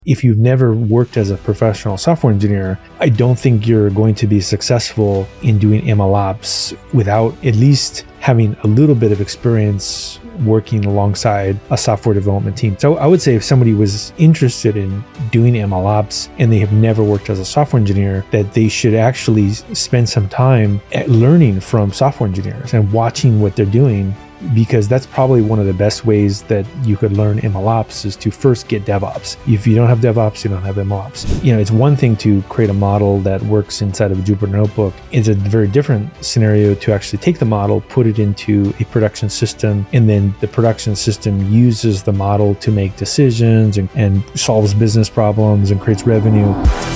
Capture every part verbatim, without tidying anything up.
If you've never worked as a professional software engineer, I don't think you're going to be successful in doing M L ops without at least having a little bit of experience working alongside a software development team. So I would say if somebody was interested in doing M L ops and they have never worked as a software engineer, that they should actually spend some time at learning from software engineers and watching what they're doing, because that's probably one of the best ways that you could learn M L ops is to first get DevOps. If you don't have DevOps, you don't have M L ops. You know, it's one thing to create a model that works inside of a Jupyter Notebook. It's a very different scenario to actually take the model, put it into a production system, and then the production system uses the model to make decisions and, and solves business problems and creates revenue.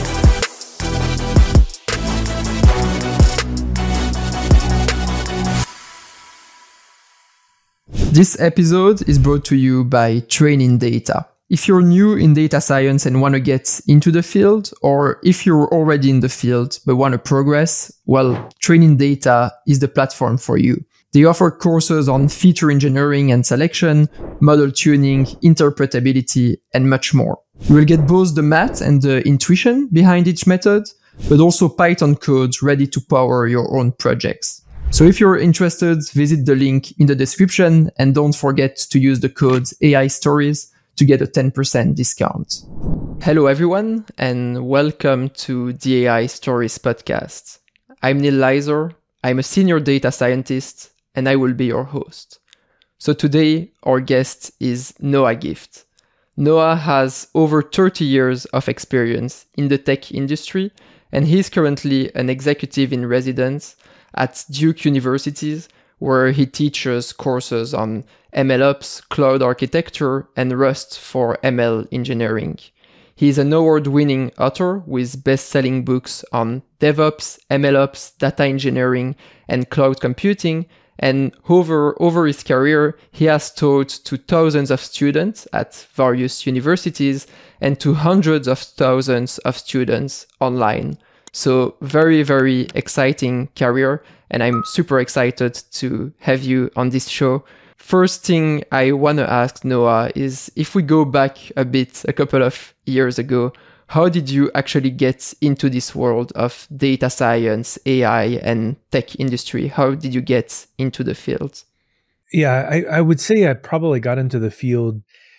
This episode is brought to you by Training Data. If you're new in data science and want to get into the field, or if you're already in the field but want to progress, well, Training Data is the platform for you. They offer courses on feature engineering and selection, model tuning, interpretability, and much more. You will get both the math and the intuition behind each method, but also Python code ready to power your own projects. So if you're interested, visit the link in the description and don't forget to use the code A I Stories to get a ten percent discount. Hello everyone and welcome to the A I Stories podcast. I'm Neil Leiser, I'm a senior data scientist and I will be your host. So today our guest is Noah Gift. Noah has over thirty years of experience in the tech industry and he's currently an executive in residence at Duke Universities, where he teaches courses on M L ops, cloud architecture, and Rust for M L engineering. He's an award-winning author with best-selling books on DevOps, M L ops, data engineering, and cloud computing, and over, over his career, he has taught to thousands of students at various universities and to hundreds of thousands of students online. So very, very exciting career, and I'm super excited to have you on this show. First thing I want to ask Noah is, if we go back a bit, a couple of years ago, how did you actually get into this world of data science, A I, and tech industry? How did you get into the field? Yeah, I, I would say I probably got into the field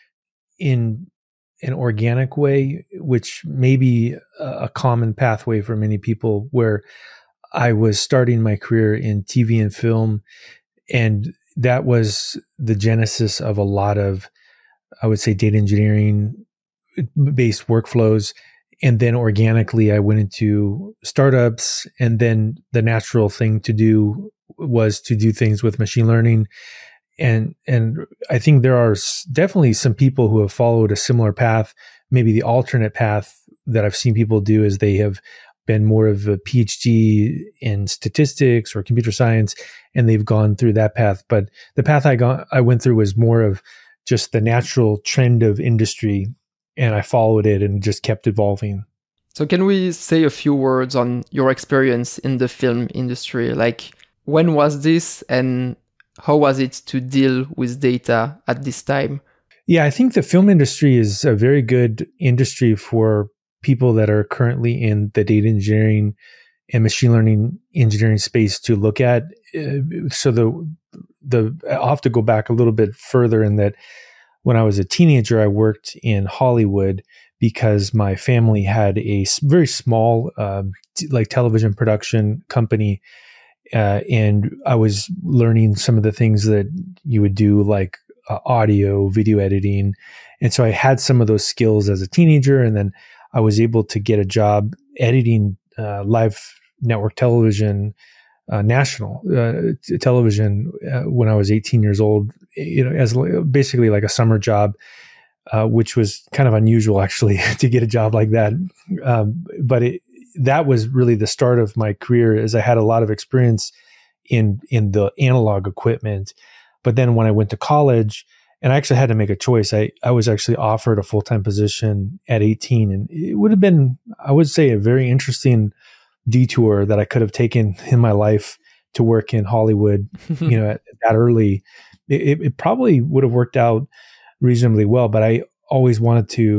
in an organic way, which may be a common pathway for many people, where I was starting my career in T V and film. And that was the genesis of a lot of, I would say, data engineering based workflows. And then organically, I went into startups. And then the natural thing to do was to do things with machine learning. And and I think there are definitely some people who have followed a similar path. Maybe the alternate path that I've seen people do is they have been more of a PhD in statistics or computer science, and they've gone through that path. But the path I got, I went through was more of just the natural trend of industry, and I followed it and just kept evolving. So can we say a few words on your experience in the film industry? Like, when was this and how was it to deal with data at this time? Yeah, I think the film industry is a very good industry for people that are currently in the data engineering and machine learning engineering space to look at. So the the I'll have to go back a little bit further in that when I was a teenager, I worked in Hollywood because my family had a very small um, t- like television production company. Uh, and I was learning some of the things that you would do, like uh, audio, video editing. And so I had some of those skills as a teenager. And then I was able to get a job editing uh, live network television, uh, national uh, t- television uh, when I was eighteen years old, you know, as basically like a summer job, uh, which was kind of unusual actually to get a job like that. Um, but it, that was really the start of my career, as I had a lot of experience in in the analog equipment. But then when I went to college, and I actually had to make a choice, I, I was actually offered a full-time position at eighteen. And it would have been, I would say, a very interesting detour that I could have taken in my life to work in Hollywood, you know, at that early. It, it probably would have worked out reasonably well, but I always wanted to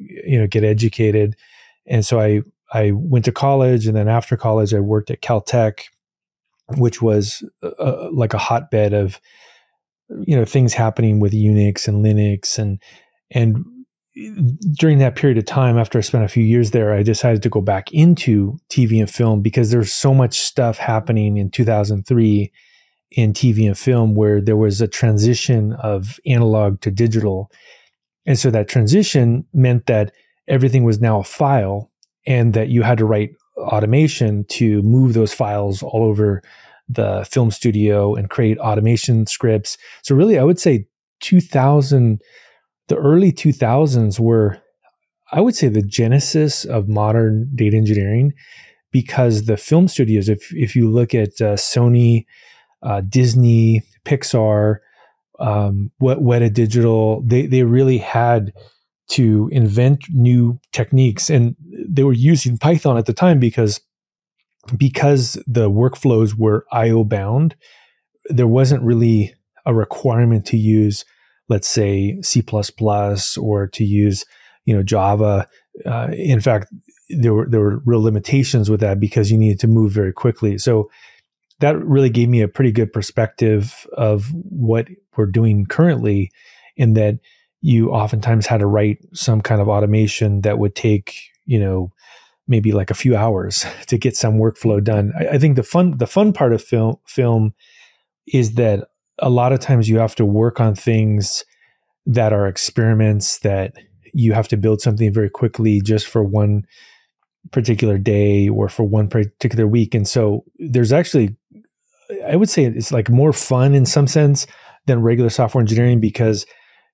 you know, get educated. And so I, I went to college, and then after college, I worked at Caltech, which was uh, like a hotbed of, you know, things happening with Unix and Linux. And, and during that period of time, after I spent a few years there, I decided to go back into T V and film because there's so much stuff happening in two thousand three in T V and film where there was a transition of analog to digital. And so that transition meant that everything was now a file, and that you had to write automation to move those files all over the film studio and create automation scripts. So really, I would say two thousand, the early two thousands were, I would say, the genesis of modern data engineering, because the film studios, if if you look at uh, Sony, uh, Disney, Pixar, um, Weta Digital, they they really had to invent new techniques, and they were using Python at the time because because the workflows were I O bound. There wasn't really a requirement to use, let's say, C plus plus or to use, you know, Java. Uh, in fact, there were there were real limitations with that because you needed to move very quickly. So that really gave me a pretty good perspective of what we're doing currently, in that you oftentimes had to write some kind of automation that would take, you know, maybe like a few hours to get some workflow done. I, I think the fun the fun part of film film is that a lot of times you have to work on things that are experiments, that you have to build something very quickly just for one particular day or for one particular week. And so there's actually, I would say it's like more fun in some sense than regular software engineering, because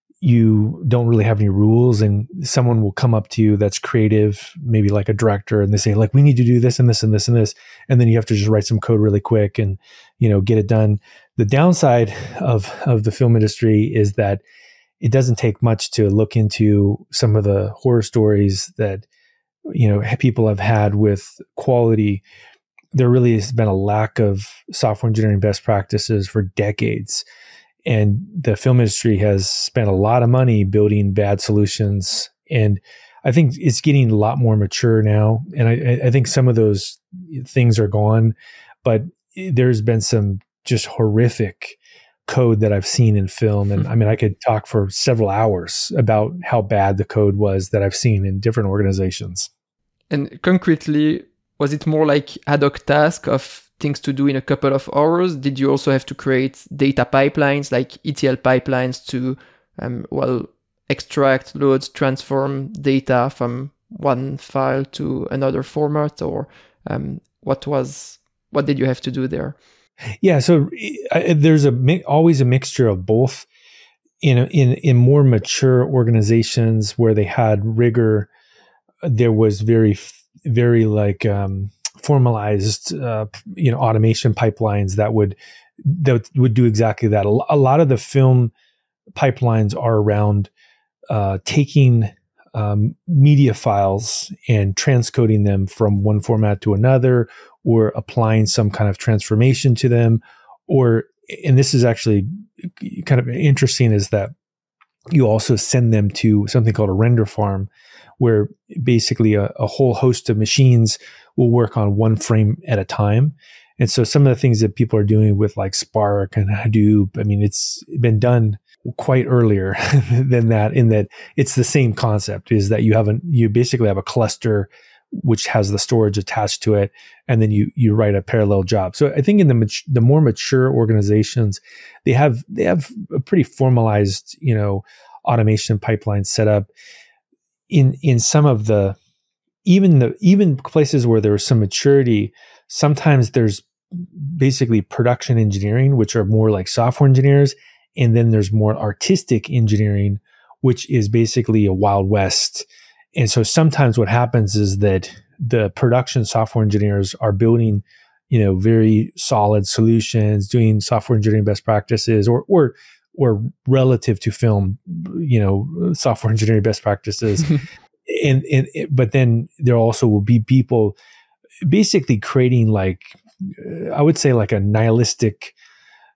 you don't really have any rules, and someone will come up to you that's creative, maybe like a director, and they say, like, we need to do this and this and this and this. And then you have to just write some code really quick and, you know, get it done. The downside of, of the film industry is that it doesn't take much to look into some of the horror stories that, you know, people have had with quality. There really has been a lack of software engineering best practices for decades. And the film industry has spent a lot of money building bad solutions. And I think it's getting a lot more mature now. And I, I think some of those things are gone, but there's been some just horrific code that I've seen in film. And I mean, I could talk for several hours about how bad the code was that I've seen in different organizations. And concretely, was it more like ad hoc task of things to do in a couple of hours? Did you also have to create data pipelines, like E T L pipelines, to um, well extract, load, transform data from one file to another format, or um, what was what did you have to do there? Yeah, so uh, there's a always a mixture of both. In a, in in more mature organizations where they had rigor, there was very very like um, formalized, uh, you know, automation pipelines that would that would do exactly that. A, a lot of the film pipelines are around uh, taking um, media files and transcoding them from one format to another, or applying some kind of transformation to them. Or, and this is actually kind of interesting, is that you also send them to something called a render farm, where basically a, a whole host of machines will work on one frame at a time. And so some of the things that people are doing with like Spark and Hadoop, I mean, it's been done quite earlier than that, in that it's the same concept, is that you have a, you basically have a cluster which has the storage attached to it, and then you you write a parallel job. So I think in the mat- the more mature organizations, they have they have a pretty formalized, you know, automation pipeline set up. In in some of the even the even places where there was some maturity, sometimes there's basically production engineering, which are more like software engineers, and then there's more artistic engineering, which is basically a Wild West. And so sometimes what happens is that the production software engineers are building, you know, very solid solutions, doing software engineering best practices, or or or relative to film, you know, software engineering best practices. and, and but then there also will be people basically creating, like, I would say, like a nihilistic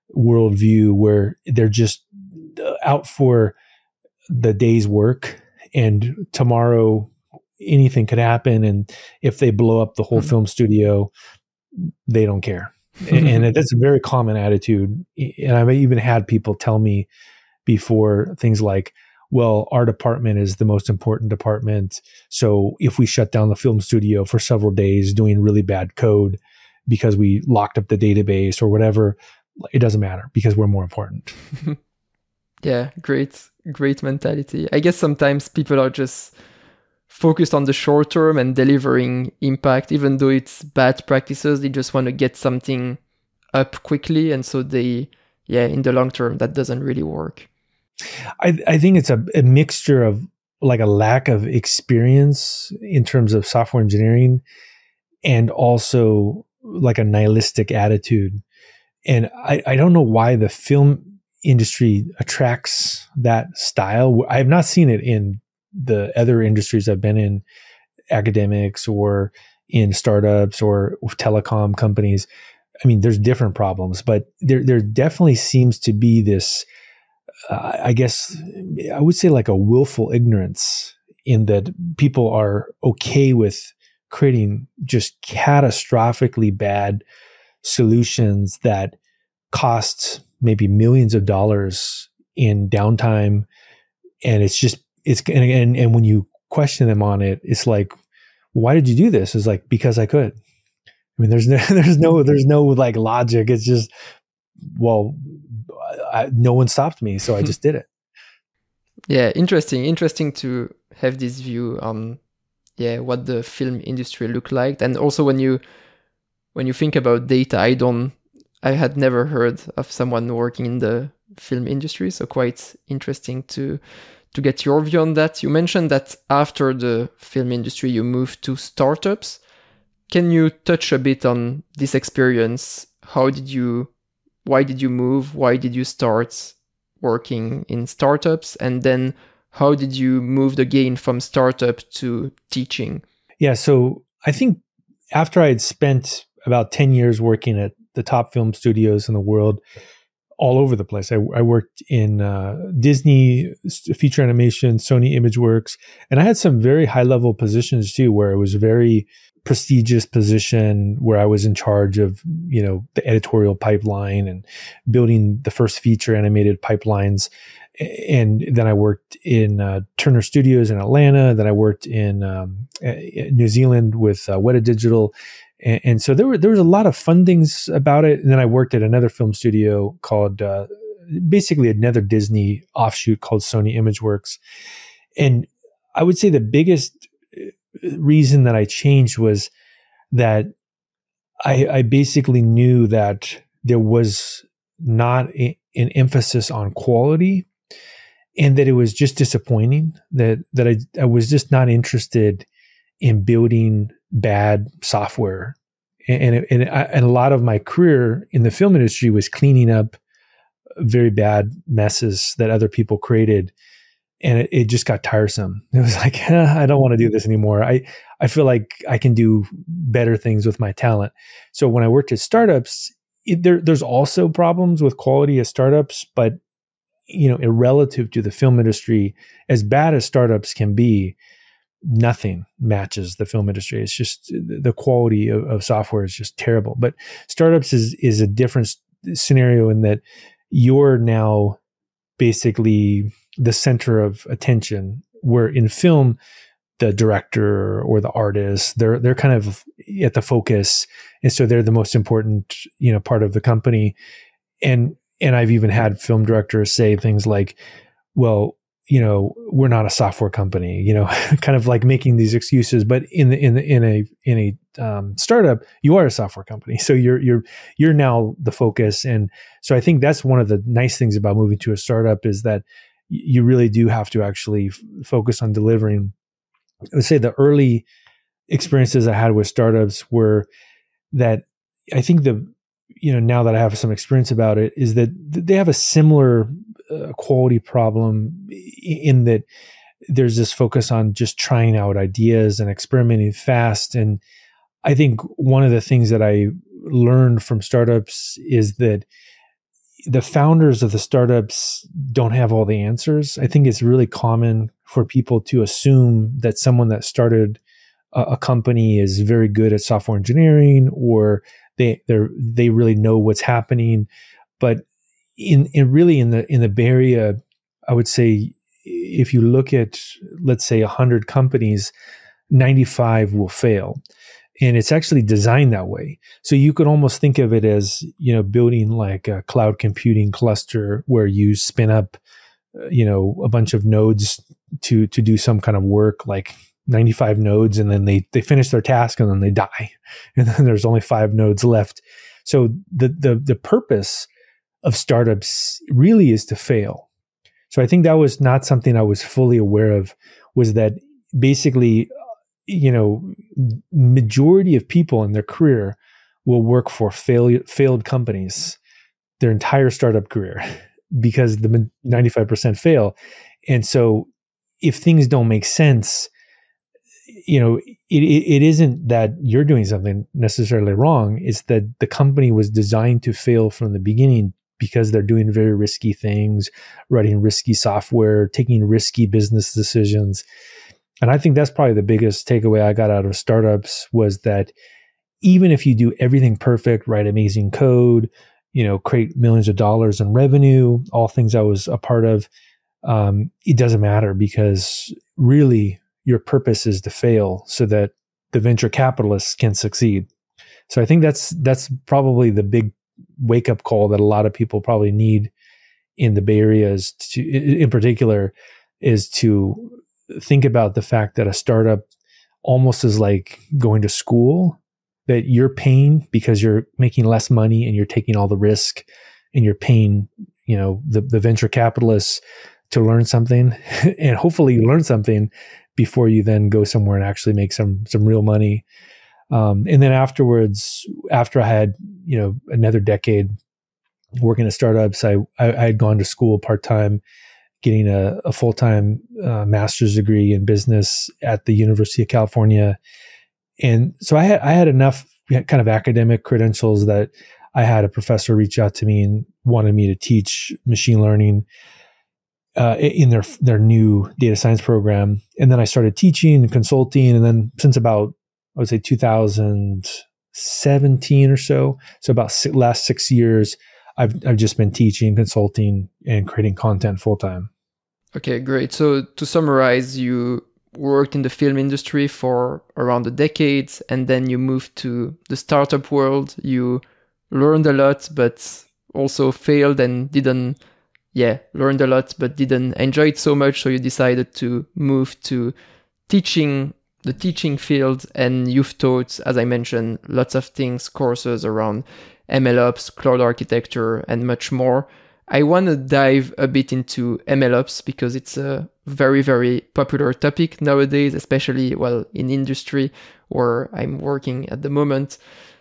worldview where they're just out for the day's work, and tomorrow anything could happen. And if they blow up the whole mm-hmm. film studio, they don't care. and, and that's a very common attitude. And I've even had people tell me before things like, well, our department is the most important department. So if we shut down the film studio for several days doing really bad code because we locked up the database or whatever, it doesn't matter because we're more important. Yeah, great, great mentality. I guess sometimes people are just focused on the short term and delivering impact, even though it's bad practices. They just want to get something up quickly. And so they, yeah, in the long term, that doesn't really work. I, I think it's a, a mixture of like a lack of experience in terms of software engineering and also like a nihilistic attitude. And I, I don't know why the film industry attracts that style. I have not seen it in the other industries I've been in, academics or in startups or telecom companies. I mean, there's different problems, but there there definitely seems to be this, uh, I guess, I would say like a willful ignorance in that people are okay with creating just catastrophically bad solutions that cost maybe millions of dollars in downtime. And it's just, it's, and, and, and when you question them on it, it's like, why did you do this? It's like, because I could. I mean, there's no, there's no, there's no like logic. It's just, well, I, no one stopped me, so I just did it. Yeah, interesting. Interesting to have this view on, yeah, what the film industry looked like, and also when you, when you think about data, I don't, I had never heard of someone working in the film industry, so quite interesting to to get your view on that. You mentioned that after the film industry, you moved to startups. Can you touch a bit on this experience? How did you, why did you move? Why did you start working in startups? And then how did you move again from startup to teaching? Yeah, so I think after I had spent about ten years working at the top film studios in the world, all over the place. I, I worked in uh, Disney, feature animation, Sony ImageWorks, and I had some very high level positions too, where it was a very prestigious position where I was in charge of, you know, the editorial pipeline and building the first feature animated pipelines. And then I worked in uh, Turner Studios in Atlanta. Then I worked in um, New Zealand with uh, Weta Digital. And, and so there were there was a lot of fun things about it. And then I worked at another film studio called, uh, basically another Disney offshoot called Sony ImageWorks. And I would say the biggest reason that I changed was that I, I basically knew that there was not a, an emphasis on quality, and that it was just disappointing that that I, I was just not interested in building bad software. And, and, and, I, and a lot of my career in the film industry was cleaning up very bad messes that other people created. And it, it just got tiresome. It was like, eh, I don't want to do this anymore. I, I feel like I can do better things with my talent. So when I worked at startups, it, there, there's also problems with quality at startups, but you know, relative to the film industry, as bad as startups can be, nothing matches the film industry. It's just the quality of, of software is just terrible. But startups is is a different scenario in that you're now basically the center of attention, where in film, the director or the artist, they're they're kind of at the focus, and so they're the most important, you know, part of the company. And and I've even had film directors say things like, "Well, you know, we're not a software company," you know, kind of like making these excuses. But in the, in the, in a in a um, startup, you are a software company, so you're you're you're now the focus. And so I think that's one of the nice things about moving to a startup is that you really do have to actually f- focus on delivering. I would say the early experiences I had with startups were that I think the, you know, now that I have some experience about it, is that they have a similar uh, quality problem in that there's this focus on just trying out ideas and experimenting fast. And I think one of the things that I learned from startups is that the founders of the startups don't have all the answers. I think it's really common for people to assume that someone that started a, a company is very good at software engineering, or they they they really know what's happening. But in in really in the in the Bay Area, I would say if you look at, let's say, one hundred companies, ninety-five will fail. And it's actually designed that way. So you could almost think of it as, you know, building like a cloud computing cluster where you spin up, uh, you know, a bunch of nodes to to do some kind of work, like ninety-five nodes, and then they they finish their task and then they die. And then there's only five nodes left. So the the the purpose of startups really is to fail. So I think that was not something I was fully aware of, was that basically, you know, majority of people in their career will work for fail, failed companies their entire startup career because the ninety-five percent fail. And so if things don't make sense, you know, it, it, it isn't that you're doing something necessarily wrong. It's that the company was designed to fail from the beginning because they're doing very risky things, writing risky software, taking risky business decisions. And I think that's probably the biggest takeaway I got out of startups, was that even if you do everything perfect, write amazing code, you know, create millions of dollars in revenue, all things I was a part of, um, it doesn't matter, because really your purpose is to fail so that the venture capitalists can succeed. So I think that's that's probably the big wake up call that a lot of people probably need in the Bay Area, is to, in particular, is to think about the fact that a startup almost is like going to school, that you're paying because you're making less money and you're taking all the risk, and you're paying, you know, the, the venture capitalists to learn something and hopefully you learn something before you then go somewhere and actually make some, some real money. Um, and then afterwards, after I had, you know, another decade working at startups, I, I, I had gone to school part-time, getting a, a full-time uh, master's degree in business at the University of California. And so I had, I had enough kind of academic credentials that I had a professor reach out to me and wanted me to teach machine learning uh, in their, their new data science program. And then I started teaching and consulting. And then since about, I would say two thousand seventeen or so, so about six, last six years, I've, I've just been teaching, consulting, and creating content full-time. Okay, great. So to summarize, you worked in the film industry for around a decade, and then you moved to the startup world. You learned a lot, but also failed and didn't, yeah, learned a lot, but didn't enjoy it so much. So you decided to move to teaching, the teaching field, and you've taught, as I mentioned, lots of things, courses around M L Ops, cloud architecture, and much more. I want to dive a bit into M L Ops because it's a very, very popular topic nowadays, especially, well, in industry where I'm working at the moment.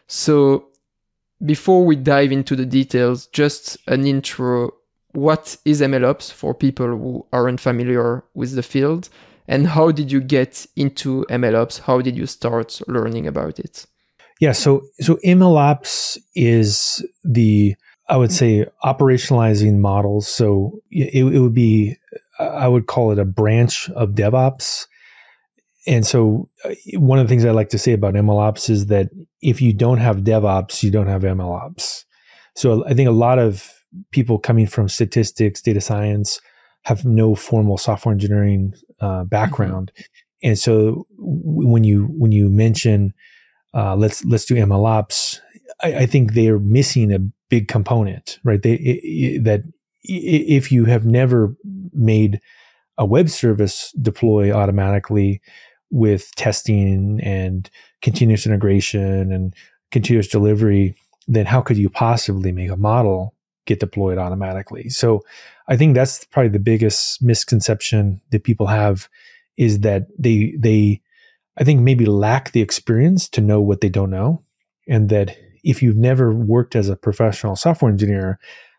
So before we dive into the details, just an intro. What is M L Ops for people who aren't familiar with the field? And how did you get into M L Ops? How did you start learning about it? Yeah, so so M L Ops is the, I would say, operationalizing models. So it, it would be, I would call it a branch of DevOps. And so one of the things I like to say about M L Ops is that if you don't have DevOps, you don't have M L Ops. So I think a lot of people coming from statistics, data science, have no formal software engineering uh, background. Mm-hmm. And so when you when you mention uh, let's let's do M L Ops, I, I think they are missing a big component, right? They it, it, that if you have never made a web service deploy automatically with testing and continuous integration and continuous delivery, then how could you possibly make a model get deployed automatically? So I think that's probably the biggest misconception that people have, is that they, they, I think maybe lack the experience to know what they don't know. And that if you've never worked as a professional software engineer,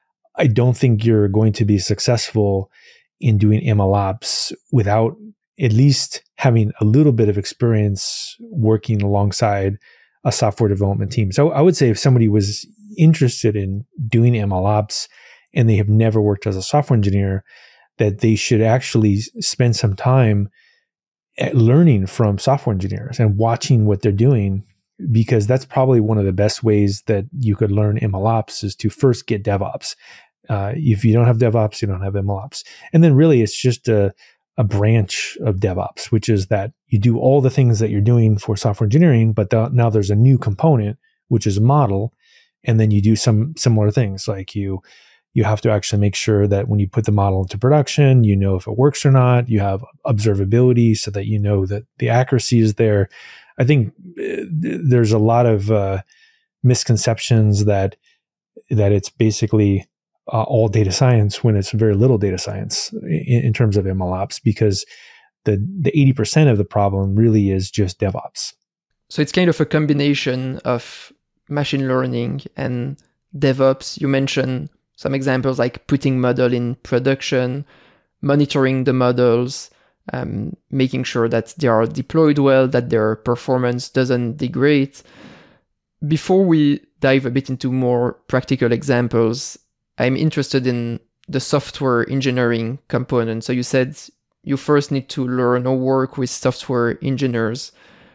I don't think you're going to be successful in doing M L Ops without at least having a little bit of experience working alongside a software development team. So I would say if somebody was interested in doing M L Ops, and they have never worked as a software engineer, that they should actually spend some time at learning from software engineers and watching what they're doing, because that's probably one of the best ways that you could learn MLOps is to first get DevOps. Uh, if you don't have DevOps, you don't have MLOps. And then really it's just a, a branch of DevOps, which is that you do all the things that you're doing for software engineering, but the, now there's a new component, which is a model. And then you do some similar things, like you you have to actually make sure that when you put the model into production, you know if it works or not. You have observability so that you know that the accuracy is there. I think there's a lot of uh, misconceptions that that it's basically uh, all data science when it's very little data science in, in terms of MLOps, because the the eighty percent of the problem really is just DevOps. So it's kind of a combination of machine learning and DevOps. You mentioned some examples like putting model in production, monitoring the models, um, making sure that they are deployed well, that their performance doesn't degrade. Before we dive a bit into more practical examples, I'm interested in the software engineering component. So you said you first need to learn or work with software engineers.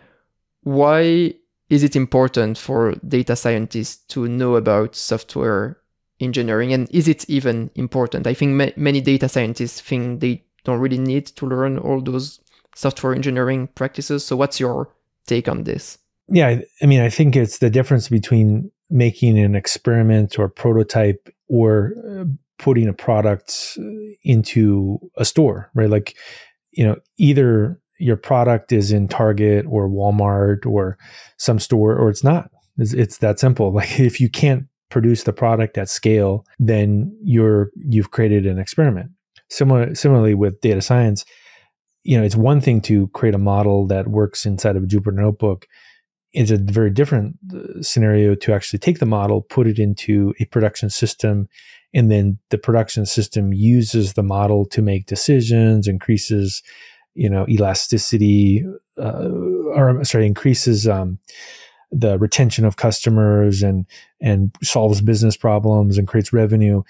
Why is it important for data scientists to know about software engineering? And is it even important? I think ma- many data scientists think they don't really need to learn all those software engineering practices. So what's your take on this? Yeah, I mean, I think it's the difference between making an experiment or prototype or uh, putting a product into a store, right? Like, you know, either your product is in Target or Walmart or some store, or it's not. It's, it's that simple. Like, if you can't produce the product at scale, then you're you've created an experiment. Similar, similarly with data science, you know, it's one thing to create a model that works inside of a Jupyter Notebook. It's a very different scenario to actually take the model, put it into a production system, and then the production system uses the model to make decisions, increases, you know, elasticity, uh, or sorry, increases um, the retention of customers and and solves business problems and creates revenue.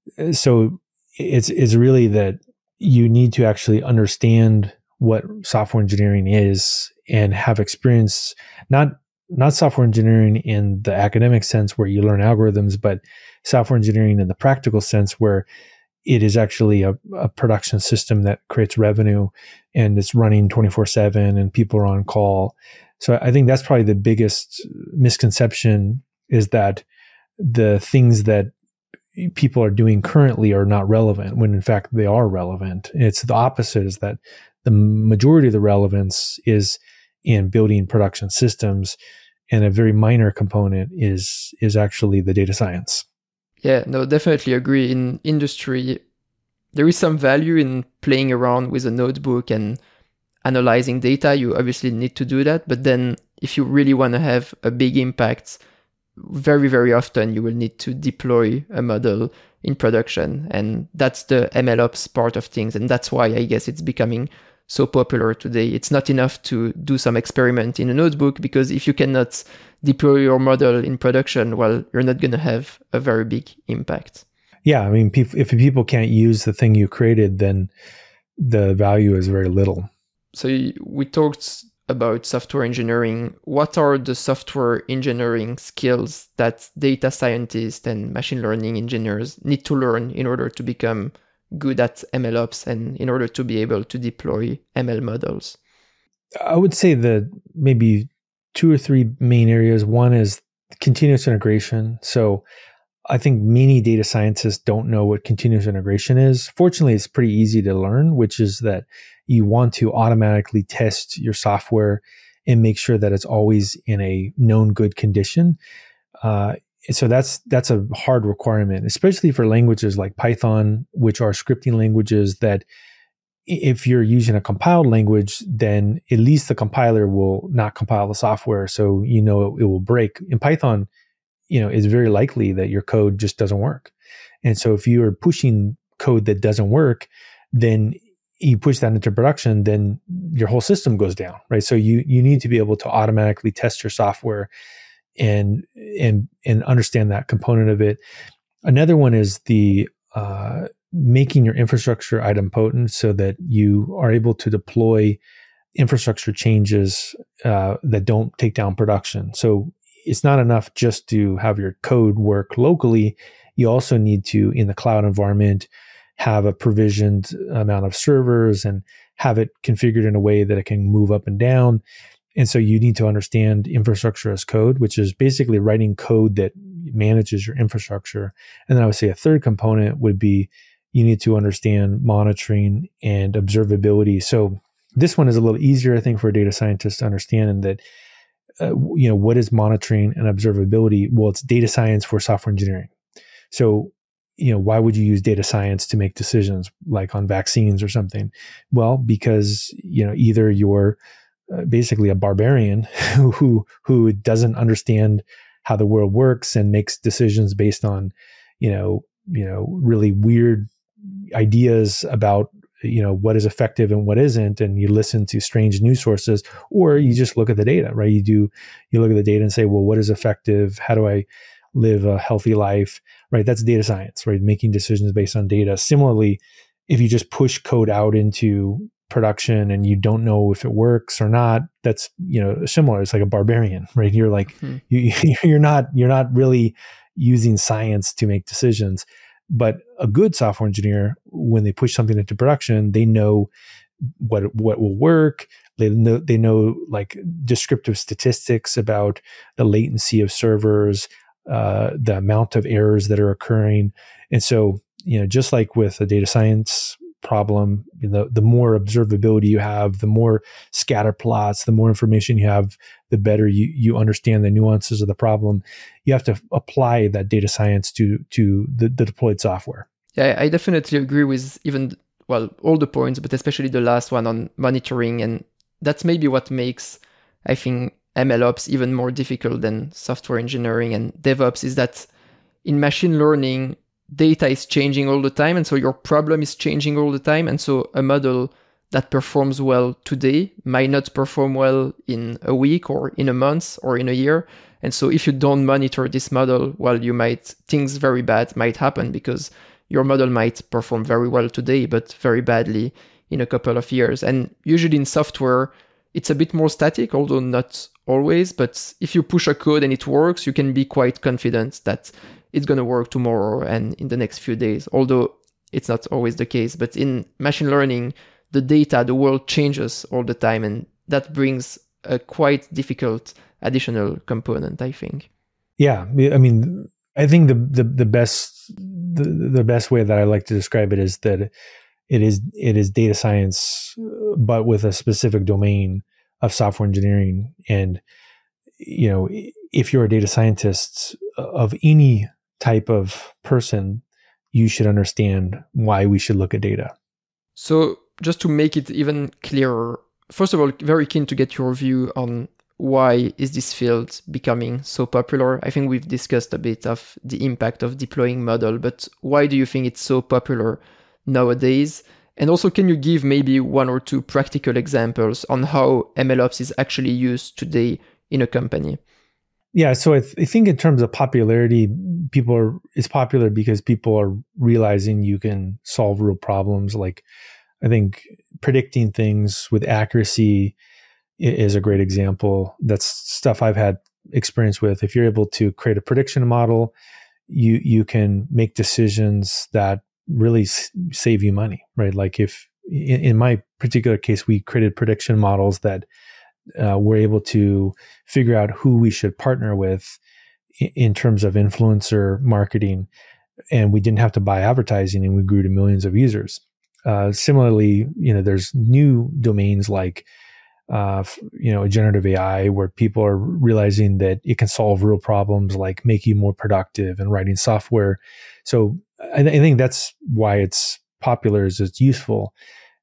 So it's it's really that you need to actually understand what software engineering is and have experience, not not software engineering in the academic sense where you learn algorithms, but software engineering in the practical sense where it is actually a, a production system that creates revenue and it's running twenty-four seven and people are on call. So I think that's probably the biggest misconception, is that the things that people are doing currently are not relevant, when in fact they are relevant. It's the opposite, is that the majority of the relevance is in building production systems, and a very minor component is is actually the data science. Yeah, no, definitely agree. In industry, there is some value in playing around with a notebook and analyzing data. You obviously need to do that. But then if you really want to have a big impact, very, very often you will need to deploy a model in production. And that's the MLOps part of things. And that's why I guess it's becoming so popular today. It's not enough to do some experiment in a notebook, because if you cannot deploy your model in production, well, you're not going to have a very big impact. Yeah, I mean, if people can't use the thing you created, then the value is very little. So we talked about software engineering. What are the software engineering skills that data scientists and machine learning engineers need to learn in order to become good at MLOps and in order to be able to deploy M L models? I would say that maybe two or three main areas. One is continuous integration. So I think many data scientists don't know what continuous integration is. Fortunately, it's pretty easy to learn, which is that you want to automatically test your software and make sure that it's always in a known good condition. Uh, so that's that's a hard requirement, especially for languages like Python, which are scripting languages that if you're using a compiled language, then at least the compiler will not compile the software, so you know it, it will break. In Python, you know, it's very likely that your code just doesn't work. And so if you are pushing code that doesn't work, then you push that into production, then your whole system goes down, right? So you you need to be able to automatically test your software and and and understand that component of it. Another one is the uh, making your infrastructure idempotent so that you are able to deploy infrastructure changes uh, that don't take down production. So it's not enough just to have your code work locally. You also need to, in the cloud environment, have a provisioned amount of servers and have it configured in a way that it can move up and down. And so you need to understand infrastructure as code, which is basically writing code that manages your infrastructure. And then I would say a third component would be you need to understand monitoring and observability. So this one is a little easier, I think, for a data scientist to understand, in that, uh, you know, what is monitoring and observability? Well, it's data science for software engineering. So, you know, why would you use data science to make decisions like on vaccines or something? Well, because, you know, either you're uh, basically a barbarian who, who, who doesn't understand how the world works and makes decisions based on, you know, you know, really weird ideas about, you know, what is effective and what isn't, and you listen to strange news sources, or you just look at the data, right? You do, you look at the data and say, well, what is effective? How do I live a healthy life, right? That's data science, right? Making decisions based on data. Similarly, if you just push code out into production and you don't know if it works or not, that's, you know, similar. It's like a barbarian, right? You're like, mm-hmm. you, you're not, you're not really using science to make decisions. But a good software engineer, when they push something into production, they know what what will work. They know they know like descriptive statistics about the latency of servers, uh, the amount of errors that are occurring. And so, you know, just like with a data science problem, you know, the more observability you have, the more scatter plots, the more information you have, the better you, you understand the nuances of the problem. You have to apply that data science to to the, the deployed software. Yeah, I definitely agree with even, well, all the points, but especially the last one on monitoring. And that's maybe what makes, I think, MLOps even more difficult than software engineering and DevOps, is that in machine learning, data is changing all the time. And so your problem is changing all the time. And so a model that performs well today might not perform well in a week or in a month or in a year. And so if you don't monitor this model, well, you might, things very bad might happen, because your model might perform very well today, but very badly in a couple of years. And usually in software, it's a bit more static, although not always. But if you push a code and it works, you can be quite confident that it's going to work tomorrow and in the next few days, although it's not always the case. But in machine learning, the data, the world changes all the time, and that brings a quite difficult additional component, I think. Yeah, I mean, I think the the, the best the, the best way that I like to describe it is that it is it is data science, but with a specific domain of software engineering. And, you know, if you're a data scientist of any type of person, you should understand why we should look at data. So just to make it even clearer, first of all, very keen to get your view on why is this field becoming so popular. I think we've discussed a bit of the impact of deploying model, but why do you think it's so popular nowadays? And also, can you give maybe one or two practical examples on how MLOps is actually used today in a company? Yeah, so I, th- I think in terms of popularity, people are it's popular because people are realizing you can solve real problems. Like, I think predicting things with accuracy is a great example. That's stuff I've had experience with. If you're able to create a prediction model, you you can make decisions that really s- save you money, right? Like if in, in my particular case, we created prediction models that uh, were able to figure out who we should partner with in, in terms of influencer marketing, and we didn't have to buy advertising, and we grew to millions of users. Uh, similarly, you know, there's new domains like Uh, you know, generative A I, where people are realizing that it can solve real problems like make you more productive and writing software. So I, th- I think that's why it's popular, is it's useful.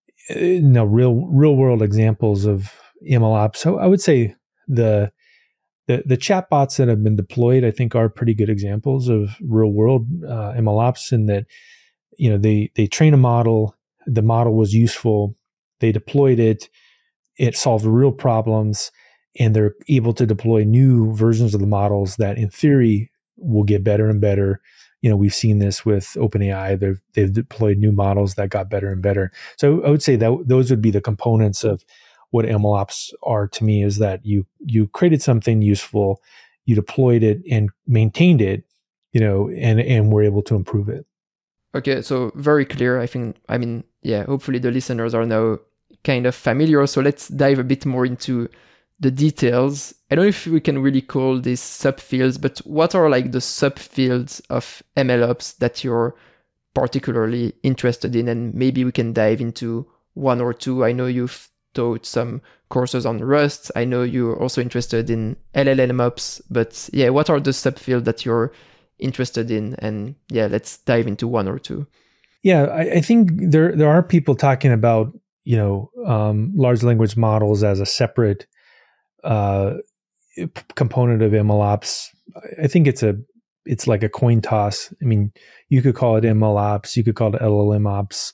Uh, no real real world examples of MLOps. So I would say the the the chatbots that have been deployed, I think, are pretty good examples of real world uh, MLOps, in that, you know, they they train a model, the model was useful, they deployed it. It solved real problems, and they're able to deploy new versions of the models that in theory will get better and better, you know, we've seen this with OpenAI. They've they've deployed new models that got better and better. So I would say that those would be the components of what MLOps are to me, is that you you created something useful, you deployed it and maintained it, you know, and and were able to improve it. Okay, so very clear. I think, I mean, yeah, hopefully the listeners are now kind of familiar. So let's dive a bit more into the details. I don't know if we can really call these subfields, but what are like the subfields of MLOps that you're particularly interested in? And maybe we can dive into one or two. I know you've taught some courses on Rust. I know you're also interested in L L M ops, but yeah, what are the subfields that you're interested in? And yeah, let's dive into one or two. Yeah, I, I think there there are people talking about, you know, um, large language models as a separate uh, p- component of MLOps. I think it's a it's like a coin toss. I mean, you could call it MLOps, you could call it L L M ops.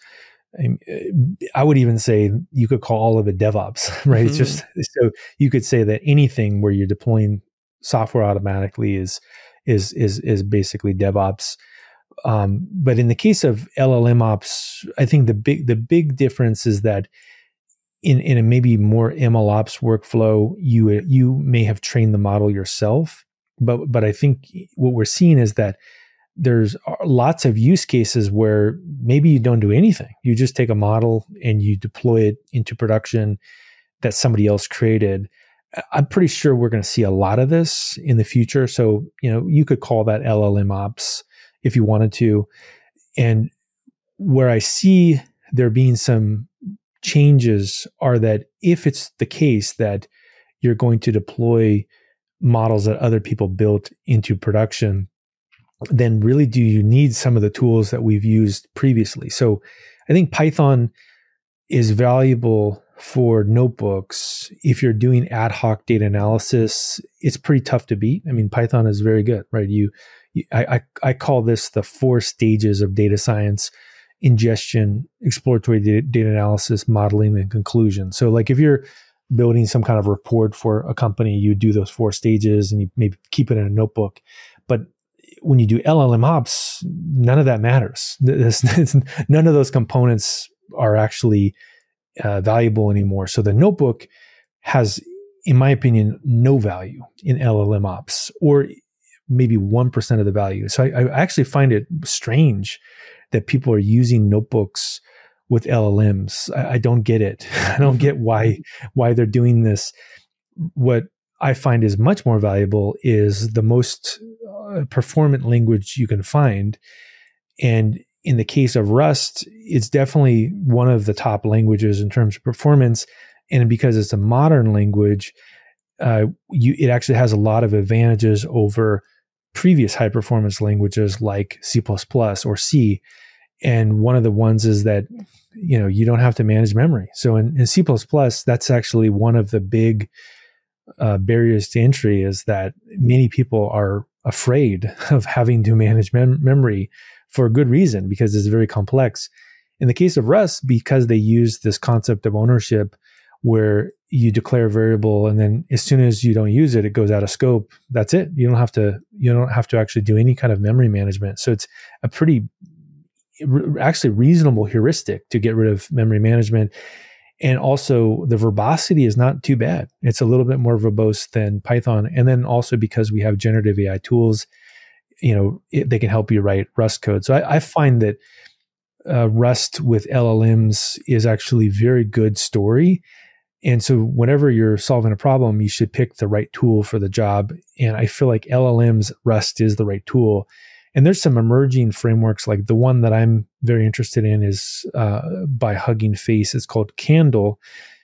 I would even say you could call all of it DevOps, right? Mm-hmm. It's just, so you could say that anything where you're deploying software automatically is is is is basically DevOps. Um, but in the case of L L M ops, I think the big the big difference is that in in a maybe more MLOps workflow, you you may have trained the model yourself, but but I think what we're seeing is that there's lots of use cases where maybe you don't do anything. You just take a model and you deploy it into production that somebody else created. I'm pretty sure we're going to see a lot of this in the future. So, you know, you could call that L L M ops if you wanted to. And where I see there being some changes are that if it's the case that you're going to deploy models that other people built into production, then really do you need some of the tools that we've used previously? So I think Python is valuable for notebooks. If you're doing ad hoc data analysis, it's pretty tough to beat. I mean, Python is very good, right? You, you I, I, I call this the four stages of data science: ingestion, exploratory data, data analysis, modeling, and conclusion. So like if you're building some kind of report for a company, you do those four stages and you maybe keep it in a notebook. But when you do L L M ops, none of that matters. None of those components are actually uh, valuable anymore. So the notebook has, in my opinion, no value in L L M ops, or maybe one percent of the value. So I, I actually find it strange that people are using notebooks with L L Ms. I, I don't get it. I don't get why why they're doing this. What I find is much more valuable is the most uh, performant language you can find. And in the case of Rust, it's definitely one of the top languages in terms of performance. And because it's a modern language, uh, you, it actually has a lot of advantages over previous high performance languages like C plus plus or C. And one of the ones is that, you know, you don't have to manage memory. So in, in C plus plus, that's actually one of the big uh, barriers to entry, is that many people are afraid of having to manage mem- memory for a good reason, because it's very complex. In the case of Rust, because they use this concept of ownership where you declare a variable and then as soon as you don't use it, it goes out of scope. That's it. You don't have to, you don't have to actually do any kind of memory management. So it's a pretty actually reasonable heuristic to get rid of memory management. And also the verbosity is not too bad. It's a little bit more verbose than Python. And then also because we have generative A I tools, you know, it, they can help you write Rust code. So I, I find that uh, Rust with L L Ms is actually a very good story. And so whenever you're solving a problem, you should pick the right tool for the job. And I feel like L L Ms, Rust is the right tool. And there's some emerging frameworks, like the one that I'm very interested in is uh, by Hugging Face. It's called Candle.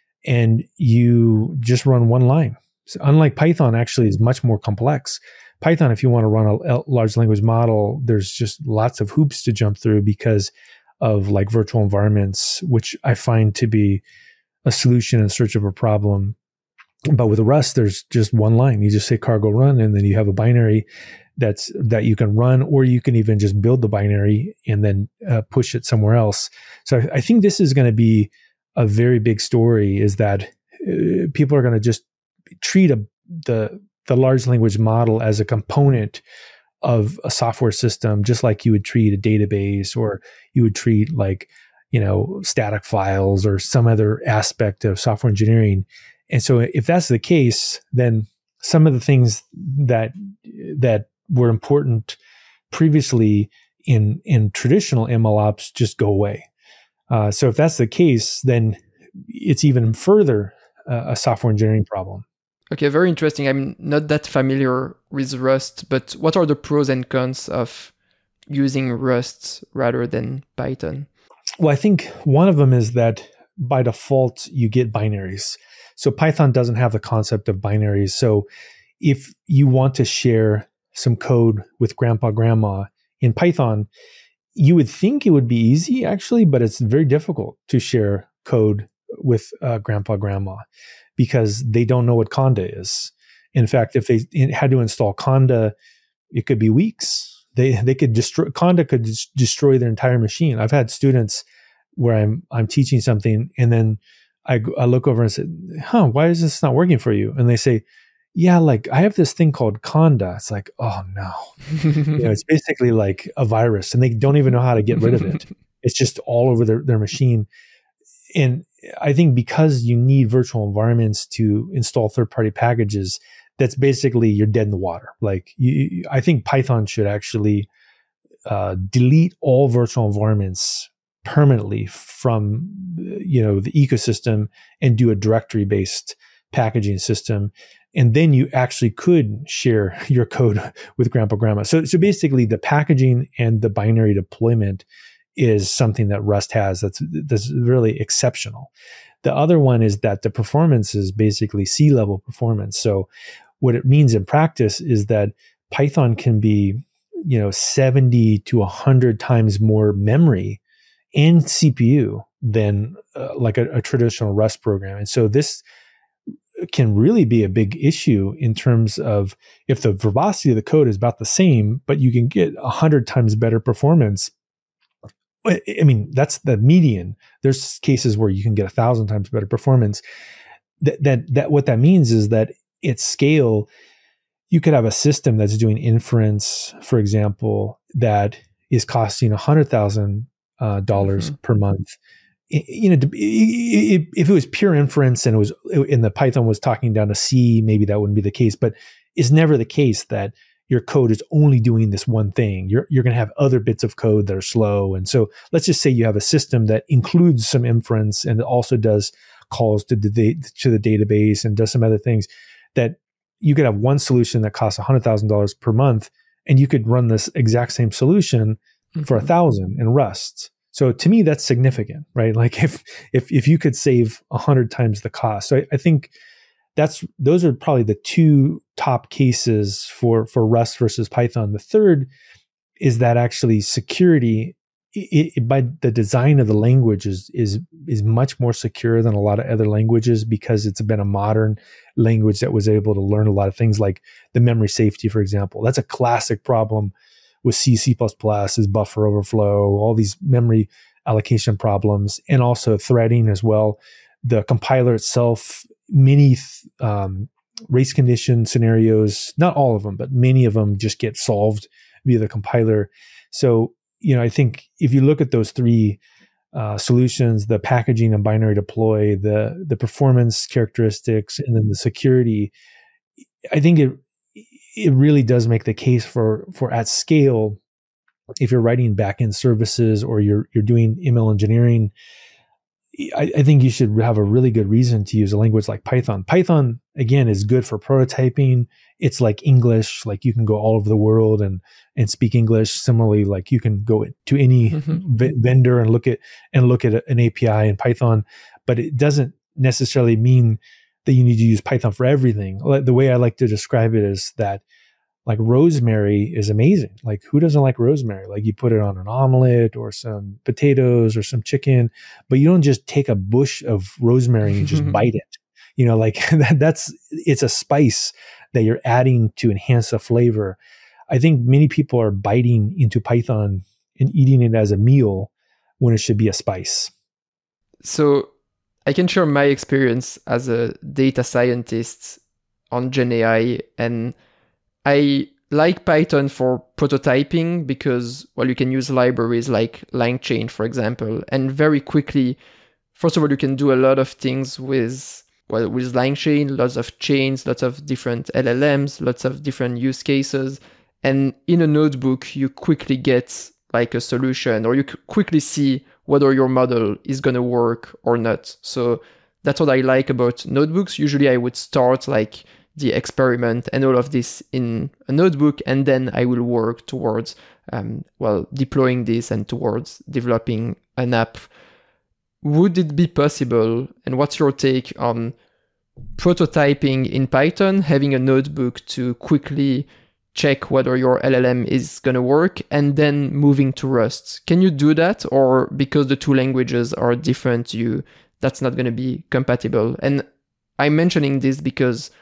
And you just run one line. So unlike Python, actually is much more complex. Python, if you want to run a large language model, there's just lots of hoops to jump through because of like virtual environments, which I find to be a solution in search of a problem. But with Rust, there's just one line. You just say cargo run, and then you have a binary that's that you can run, or you can even just build the binary and then uh, push it somewhere else. So I, I think this is going to be a very big story, is that uh, people are going to just treat a, the the large language model as a component of a software system, just like you would treat a database or you would treat like, you know, static files or some other aspect of software engineering. And so if that's the case, then some of the things that that were important previously in in traditional M L ops just go away. Uh, so if that's the case, then it's even further uh, a software engineering problem. Okay, very interesting. I'm not that familiar with Rust, but what are the pros and cons of using Rust rather than Python? Well, I think one of them is that by default, you get binaries. So Python doesn't have the concept of binaries. So if you want to share some code with grandpa, grandma in Python, you would think it would be easy actually, but it's very difficult to share code with uh, grandpa, grandma because they don't know what Conda is. In fact, if they had to install Conda, it could be weeks. They they could destroy Conda could des- destroy their entire machine. I've had students where I'm I'm teaching something and then I, I look over and say, huh, why is this not working for you? And they say, yeah, like I have this thing called Conda. It's like, oh no. You know, it's basically like a virus and they don't even know how to get rid of it. It's just all over their, their machine. And I think because you need virtual environments to install third-party packages, that's basically you're dead in the water. Like you, I think Python should actually uh, delete all virtual environments permanently from, you know, the ecosystem and do a directory-based packaging system. And then you actually could share your code with grandpa, grandma. So, so basically the packaging and the binary deployment is something that Rust has that's, that's really exceptional. The other one is that the performance is basically C-level performance. So what it means in practice is that Python can be, you know, seventy to one hundred times more memory and C P U than uh, like a, a traditional Rust program. And so this can really be a big issue in terms of if the verbosity of the code is about the same, but you can get one hundred times better performance. I mean, that's the median. There's cases where you can get a thousand times better performance. That, that, that what that means is that at scale, you could have a system that's doing inference, for example, that is costing one hundred thousand uh, dollars mm-hmm. per month. You know, if it was pure inference and it was, and the Python was talking down to C, maybe that wouldn't be the case, but it's never the case that your code is only doing this one thing. You're, you're going to have other bits of code that are slow. And so let's just say you have a system that includes some inference and it also does calls to the, to the database and does some other things, that you could have one solution that costs one hundred thousand dollars per month and you could run this exact same solution mm-hmm. for a thousand in Rust. So to me, that's significant, right? Like if if if you could save a hundred times the cost. So I, I think that's those are probably the two top cases for for Rust versus Python. The third is that actually security, it, it, by the design of the language, is is is much more secure than a lot of other languages because it's been a modern language that was able to learn a lot of things like the memory safety, for example. That's a classic problem with C, C++, is buffer overflow, all these memory allocation problems, and also threading as well. The compiler itself, many um, race condition scenarios, not all of them, but many of them just get solved via the compiler. So, you know, I think if you look at those three uh, solutions, the packaging and binary deploy, the the performance characteristics, and then the security, I think it it really does make the case for, for at scale, if you're writing backend services or you're you're doing M L engineering, I, I think you should have a really good reason to use a language like Python. Python, again, is good for prototyping. It's like English, like you can go all over the world and and speak English. Similarly, like you can go to any mm-hmm. v- vendor and look at and look at an A P I in Python, but it doesn't necessarily mean that you need to use Python for everything. The way I like to describe it is that like rosemary is amazing. Like who doesn't like rosemary? Like you put it on an omelet or some potatoes or some chicken, but you don't just take a bush of rosemary and just bite it. You know, like that, that's, it's a spice that you're adding to enhance the flavor. I think many people are biting into Python and eating it as a meal when it should be a spice. So I can share my experience as a data scientist on GenAI, and I like Python for prototyping because, well, you can use libraries like LangChain, for example, and very quickly, first of all, you can do a lot of things with, well, with LangChain, lots of chains, lots of different L L Ms, lots of different use cases. And in a notebook, you quickly get like a solution, or you quickly see whether your model is going to work or not. So that's what I like about notebooks. Usually I would start like the experiment and all of this in a notebook, and then I will work towards, um, well, deploying this and towards developing an app. Would it be possible, and what's your take on prototyping in Python, having a notebook to quickly check whether your L L M is going to work, and then moving to Rust? Can you do that? Or because the two languages are different, you that's not going to be compatible? And I'm mentioning this because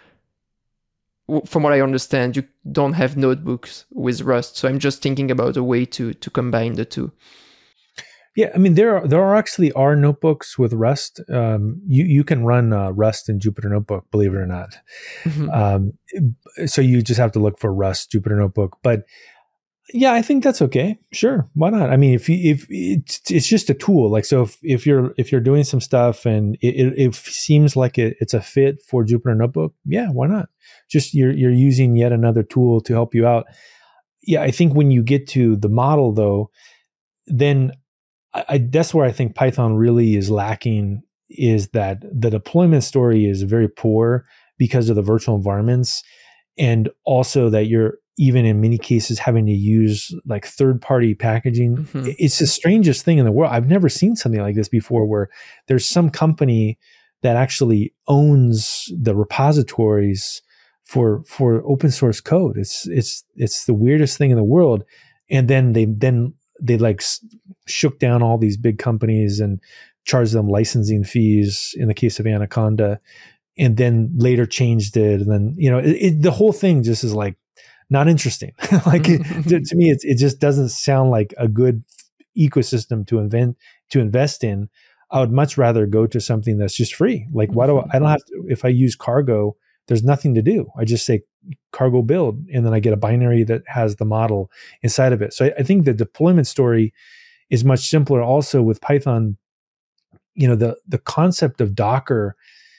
from what I understand, you don't have notebooks with Rust. So I'm just thinking about a way to to combine the two. Yeah, I mean, there are there are actually are notebooks with Rust. Um, you you can run uh, Rust in Jupyter Notebook, believe it or not. Mm-hmm. Um, so you just have to look for Rust Jupyter Notebook. But yeah, I think that's okay. Sure, why not? I mean, if you, if it's it's just a tool, like so, if, if you're if you're doing some stuff and it, it, it seems like it, it's a fit for Jupyter Notebook, yeah, why not? Just you're you're using yet another tool to help you out. Yeah, I think when you get to the model though, then I, I that's where I think Python really is lacking, is that the deployment story is very poor because of the virtual environments, and also that you're even in many cases having to use like third-party packaging. Mm-hmm. It's the strangest thing in the world. I've never seen something like this before, where there's some company that actually owns the repositories for for open source code. It's it's it's the weirdest thing in the world. And then they then they like shook down all these big companies and charged them licensing fees in the case of Anaconda, and then later changed it. And then, you know, it, it, the whole thing just is like not interesting. Like it, to, to me, it, it just doesn't sound like a good ecosystem to invent, to invest in. I would much rather go to something that's just free. Like, why do I, I don't have to, if I use Cargo, there's nothing to do. I just say Cargo build, and then I get a binary that has the model inside of it. So I, I think the deployment story is much simpler also with Python. You know, the, the concept of Docker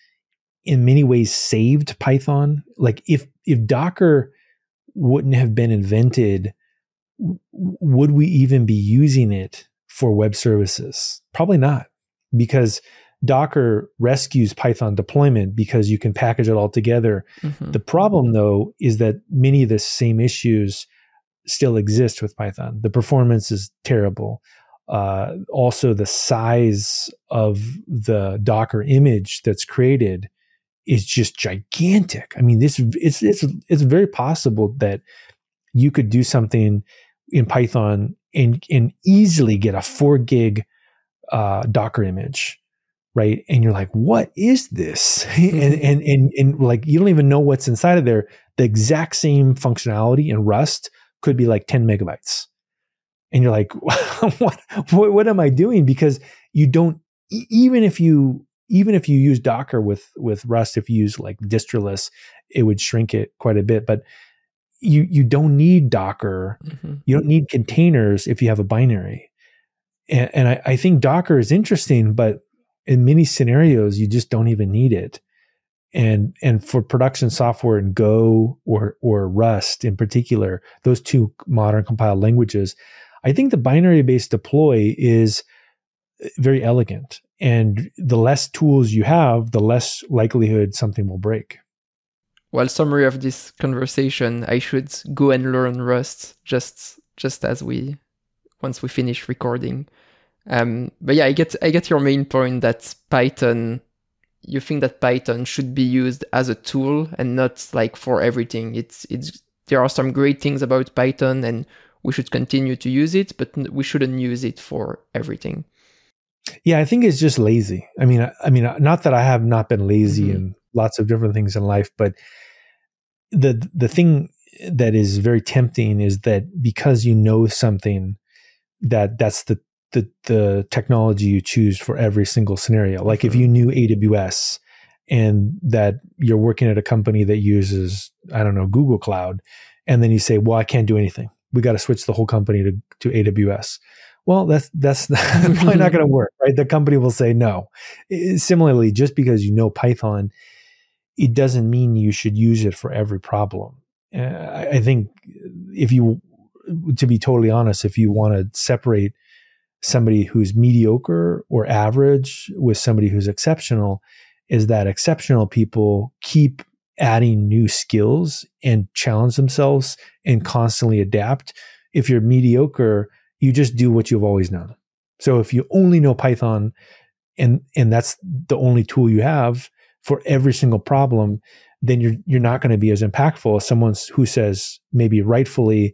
in many ways saved Python. Like if, if Docker wouldn't have been invented, would we even be using it for web services? Probably not, because Docker rescues Python deployment because you can package it all together. Mm-hmm. The problem, though, is that many of the same issues still exist with Python. The performance is terrible. Uh, also, the size of the Docker image that's created is just gigantic. I mean, this it's it's it's very possible that you could do something in Python and and easily get a four gig uh, Docker image, right? And you're like, what is this? and, and and and like you don't even know what's inside of there. The exact same functionality in Rust could be like ten megabytes, and you're like, what what, what am I doing? Because you don't even if you Even if you use Docker with, with Rust, if you use like distroless, it would shrink it quite a bit. But you you don't need Docker. Mm-hmm. You don't need containers if you have a binary. And, and I, I think Docker is interesting, but in many scenarios, you just don't even need it. And and for production software in Go or or Rust in particular, those two modern compiled languages, I think the binary-based deploy is very elegant. And the less tools you have, the less likelihood something will break. Well, summary of this conversation, I should go and learn Rust just just as we once we finish recording. Um, but yeah, I get I get your main point that Python, you think that Python should be used as a tool and not like for everything. It's it's there are some great things about Python and we should continue to use it, but we shouldn't use it for everything. Yeah, I think it's just lazy. I mean, I, I mean, not that I have not been lazy mm-hmm. in lots of different things in life, but the the thing that is very tempting is that because you know something, that that's the the, the technology you choose for every single scenario. Like mm-hmm. if you knew A W S and that you're working at a company that uses, I don't know, Google Cloud, and then you say, well, I can't do anything. We got to switch the whole company to, to A W S. Well, that's that's probably not going to work, right? The company will say no. Similarly, just because you know Python, it doesn't mean you should use it for every problem. Uh, I, I think if you, to be totally honest, if you want to separate somebody who's mediocre or average with somebody who's exceptional, is that exceptional people keep adding new skills and challenge themselves and constantly adapt. If you're mediocre, you just do what you've always known. So if you only know Python and and that's the only tool you have for every single problem, then you're you're not going to be as impactful as someone who says, maybe rightfully,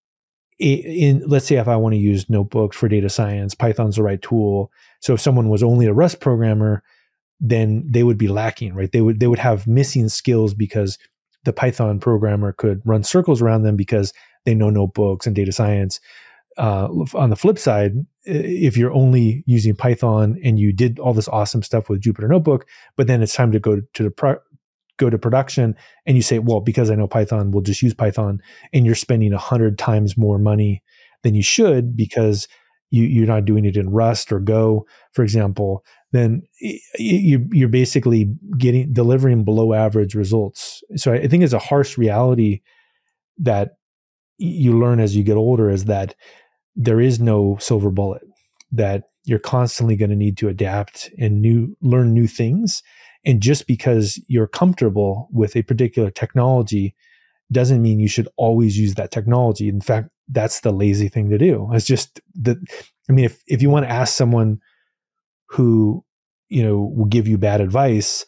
in let's say if I want to use notebooks for data science, Python's the right tool. So if someone was only a Rust programmer, then they would be lacking, right? They would they would have missing skills because the Python programmer could run circles around them because they know notebooks and data science. Uh, on the flip side, if you're only using Python and you did all this awesome stuff with Jupyter Notebook, but then it's time to go to the pro- go to production, and you say, well, because I know Python, we'll just use Python, and you're spending a hundred times more money than you should because you, you're not doing it in Rust or Go, for example, then you, you're basically getting delivering below average results. So I think it's a harsh reality that you learn as you get older, is that there is no silver bullet, that you're constantly going to need to adapt and new learn new things. And just because you're comfortable with a particular technology doesn't mean you should always use that technology. In fact, that's the lazy thing to do. It's just that, I mean, if, if you want to ask someone who, you know, will give you bad advice,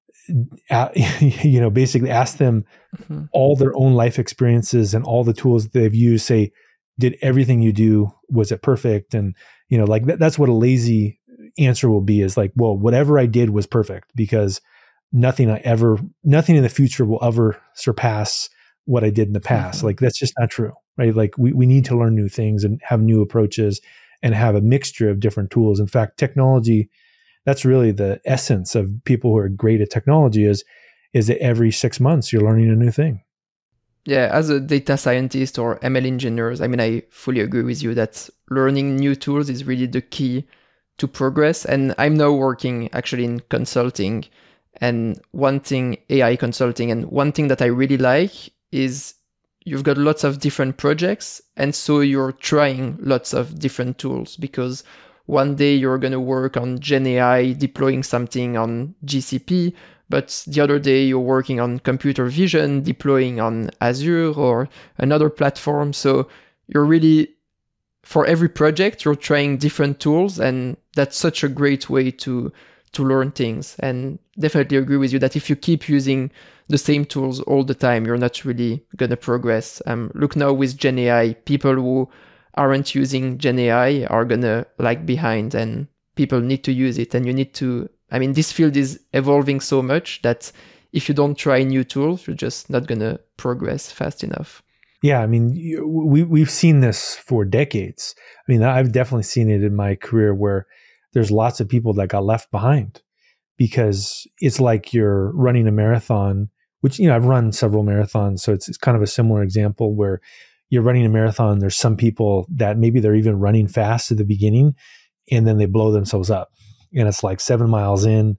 uh, you know, basically ask them mm-hmm. all their own life experiences and all the tools that they've used, say, did everything you do, was it perfect? And, you know, like that, that's what a lazy answer will be, is like, well, whatever I did was perfect because nothing I ever, nothing in the future will ever surpass what I did in the past. Mm-hmm. Like, that's just not true, right? Like we, we need to learn new things and have new approaches and have a mixture of different tools. In fact, technology, that's really the essence of people who are great at technology, is, is that every six months you're learning a new thing. Yeah, as a data scientist or M L engineers, I mean, I fully agree with you that learning new tools is really the key to progress. And I'm now working actually in consulting, and one thing, A I consulting, and one thing that I really like is you've got lots of different projects. And so you're trying lots of different tools, because one day you're going to work on Gen A I, deploying something on G C P, but the other day you're working on computer vision, deploying on Azure or another platform. So you're really, for every project, you're trying different tools, and that's such a great way to to learn things. And definitely agree with you that if you keep using the same tools all the time, you're not really going to progress. Um, look now with Gen A I, people who aren't using Gen A I are going to lag behind, and people need to use it. And you need to, I mean, this field is evolving so much that if you don't try new tools, you're just not going to progress fast enough. Yeah, I mean, we, we've seen this for decades. I mean, I've definitely seen it in my career where there's lots of people that got left behind, because it's like you're running a marathon, which, you know, I've run several marathons. So it's, it's kind of a similar example where you're running a marathon. There's some people that maybe they're even running fast at the beginning, and then they blow themselves up. And it's like seven miles in,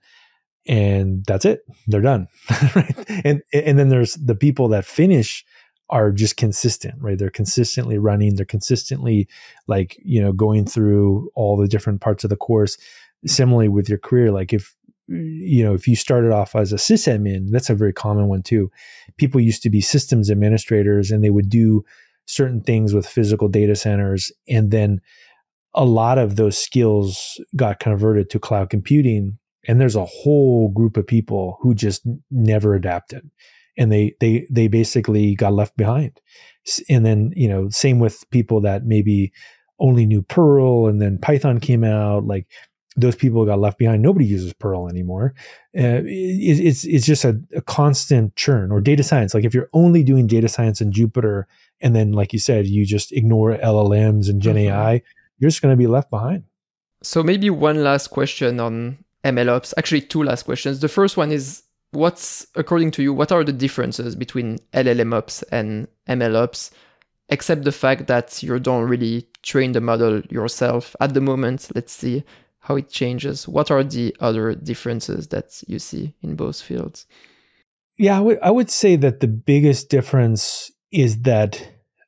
and that's it. They're done. Right? And and then there's the people that finish are just consistent, right? They're consistently running. They're consistently, like, you know, going through all the different parts of the course. Similarly with your career, like if, you know, if you started off as a sysadmin, that's a very common one too. People used to be systems administrators, and they would do certain things with physical data centers. And then a lot of those skills got converted to cloud computing. And there's a whole group of people who just never adapted. And they, they, they basically got left behind. And then, you know, same with people that maybe only knew Perl, and then Python came out, like those people got left behind. Nobody uses Perl anymore. Uh, it, it's, it's just a, a constant churn. Or data science. Like if you're only doing data science in Jupyter, and then, like you said, you just ignore L L Ms and Gen mm-hmm. A I, you're just going to be left behind. So maybe one last question on M L Ops. Actually, two last questions. The first one is, what's, according to you, what are the differences between L L M ops and M L ops, except the fact that you don't really train the model yourself at the moment? Let's see how it changes. What are the other differences that you see in both fields? Yeah, I would, I would say that the biggest difference is that,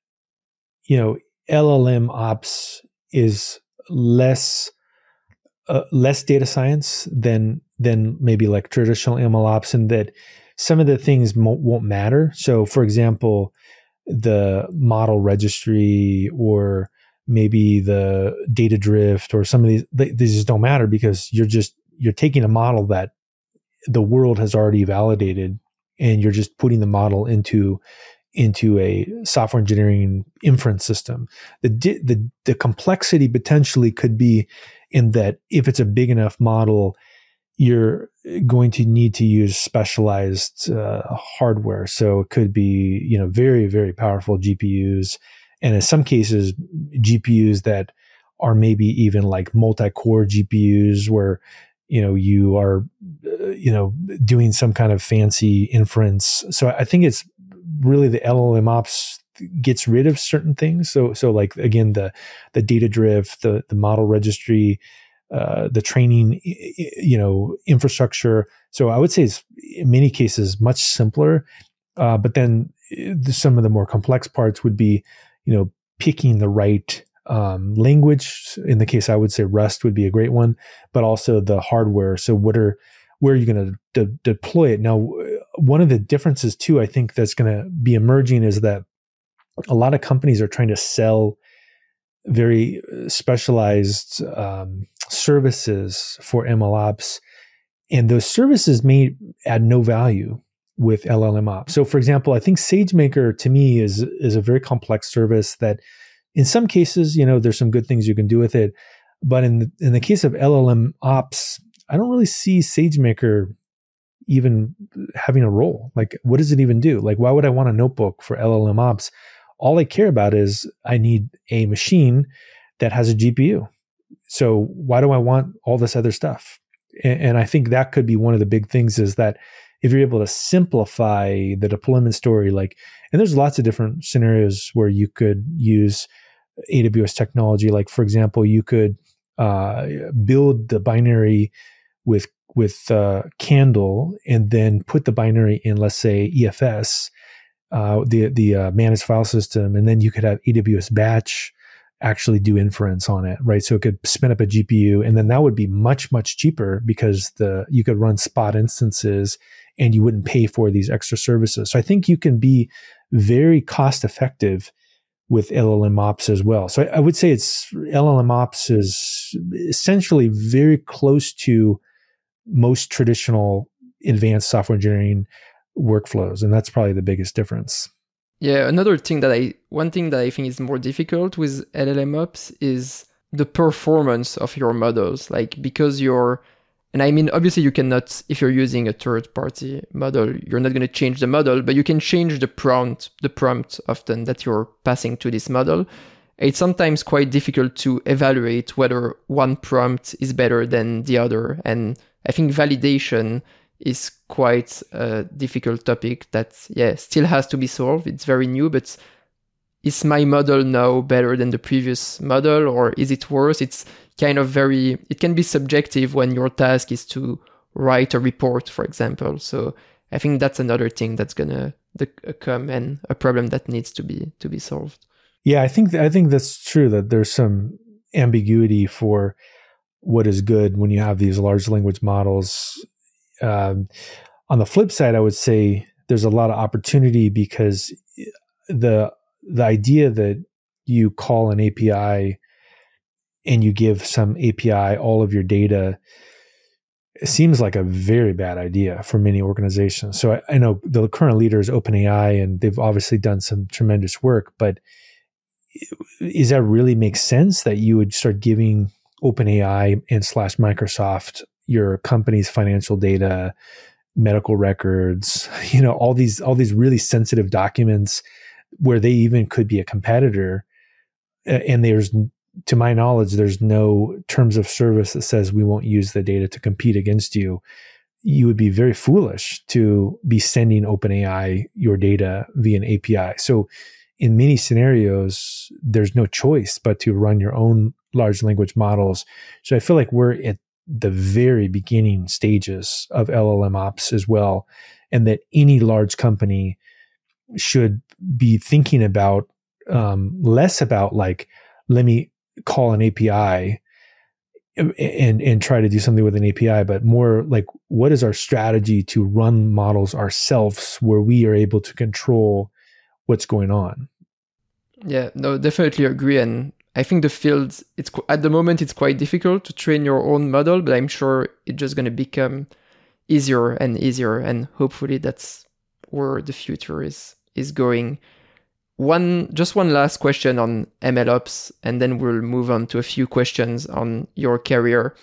you know, L L M ops is less uh, less data science than than maybe like traditional M L ops, and that some of the things mo- won't matter. So, for example, the model registry or maybe the data drift or some of these, they, these just don't matter because you're just you're taking a model that the world has already validated, and you're just putting the model into into a software engineering inference system. The, the, the complexity potentially could be in that if it's a big enough model, you're going to need to use specialized uh, hardware. So it could be, you know, very, very powerful G P Us. And in some cases, G P Us that are maybe even like multi-core G P Us where, you know, you are, uh, you know, doing some kind of fancy inference. So I think it's really the L L M ops gets rid of certain things. So, so like, again, the, the data drift, the, the model registry, uh, the training, you know, infrastructure. So I would say it's in many cases much simpler. Uh, but then some of the more complex parts would be, you know, picking the right um, language. In the case, I would say Rust would be a great one, but also the hardware. So what are, where are you going to de- deploy it? Now, one of the differences too, I think that's going to be emerging is that a lot of companies are trying to sell very specialized um, services for M L ops, and those services may add no value with L L M ops. So, for example, I think SageMaker to me is is a very complex service that, in some cases, you know, there's some good things you can do with it, but in the, in the case of L L M ops, I don't really see SageMaker even having a role. Like, what does it even do? Like, why would I want a notebook for L L M ops? All I care about is I need a machine that has a G P U. So why do I want all this other stuff? And, and I think that could be one of the big things is that if you're able to simplify the deployment story, like, and there's lots of different scenarios where you could use A W S technology. Like, for example, you could uh, build the binary with with uh, Candle and then put the binary in, let's say, E F S, uh, the the uh, managed file system, and then you could have A W S Batch actually do inference on it, right? So it could spin up a G P U, and then that would be much much cheaper because the you could run spot instances, and you wouldn't pay for these extra services. So I think you can be very cost effective with L L M ops as well. So I, I would say it's L L M ops is essentially very close to most traditional advanced software engineering workflows. And that's probably the biggest difference. Yeah, another thing that I, one thing that I think is more difficult with L L M ops is the performance of your models. Like, because you're, and I mean, obviously you cannot, if you're using a third party model, you're not going to change the model, but you can change the prompt, the prompt often that you're passing to this model. It's sometimes quite difficult to evaluate whether one prompt is better than the other. And I think validation is quite a difficult topic that, yeah, still has to be solved. It's very new, but is my model now better than the previous model, or is it worse? It's kind of very, it can be subjective when your task is to write a report, for example. So I think that's another thing that's gonna come and a problem that needs to be to be solved. Yeah, I think I think that's true, that there's some ambiguity for what is good when you have these large language models. Um, on the flip side, I would say there's a lot of opportunity because the the idea that you call an A P I and you give some A P I all of your data, it seems like a very bad idea for many organizations. So I, I know the current leader is OpenAI, and they've obviously done some tremendous work, but is that really make sense that you would start giving OpenAI and slash Microsoft your company's financial data, medical records, you know, all these all these really sensitive documents where they even could be a competitor? And there's, to my knowledge, there's no terms of service that says we won't use the data to compete against you. you would be very foolish to be sending OpenAI your data via an A P I. So in many scenarios, there's no choice but to run your own large language models. So I feel like we're at the very beginning stages of L L M ops as well, and that any large company should be thinking about um, less about like, let me call an A P I and and try to do something with an A P I, but more like, what is our strategy to run models ourselves where we are able to control what's going on? Yeah, no, definitely agree. And I think the field, it's at the moment, it's quite difficult to train your own model, but I'm sure it's just going to become easier and easier. And hopefully that's where the future is is going. One, just one last question on MLOps, and then we'll move on to a few questions on your career.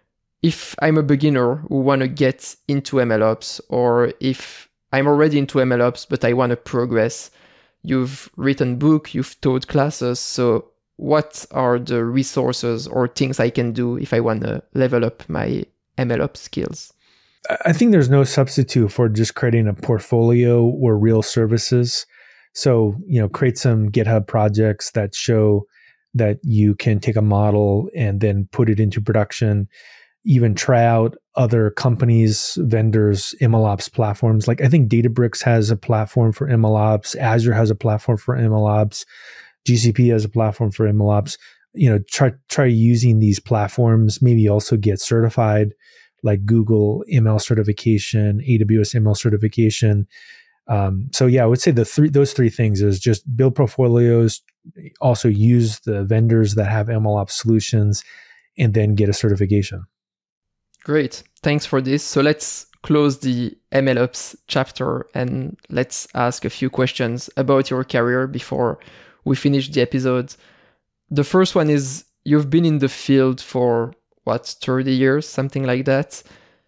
If I'm a beginner who want to get into MLOps, or if I'm already into MLOps, but I want to progress, you've written book, you've taught classes. So what are the resources or things I can do if I want to level up my MLOps skills? I think there's no substitute for just creating a portfolio or real services. So, you know, create some GitHub projects that show that you can take a model and then put it into production. Even try out other companies, vendors, MLOps platforms. Like I think Databricks has a platform for MLOps. Azure has a platform for MLOps. G C P has a platform for MLOps. You know, try try using these platforms. Maybe also get certified, like Google M L certification, A W S M L certification. Um, so yeah, I would say the three those three things is just build portfolios, also use the vendors that have MLOps solutions, and then get a certification. Great. Thanks for this. So let's close the MLOps chapter and let's ask a few questions about your career before we finish the episode. The first one is, you've been in the field for what, thirty years, something like that.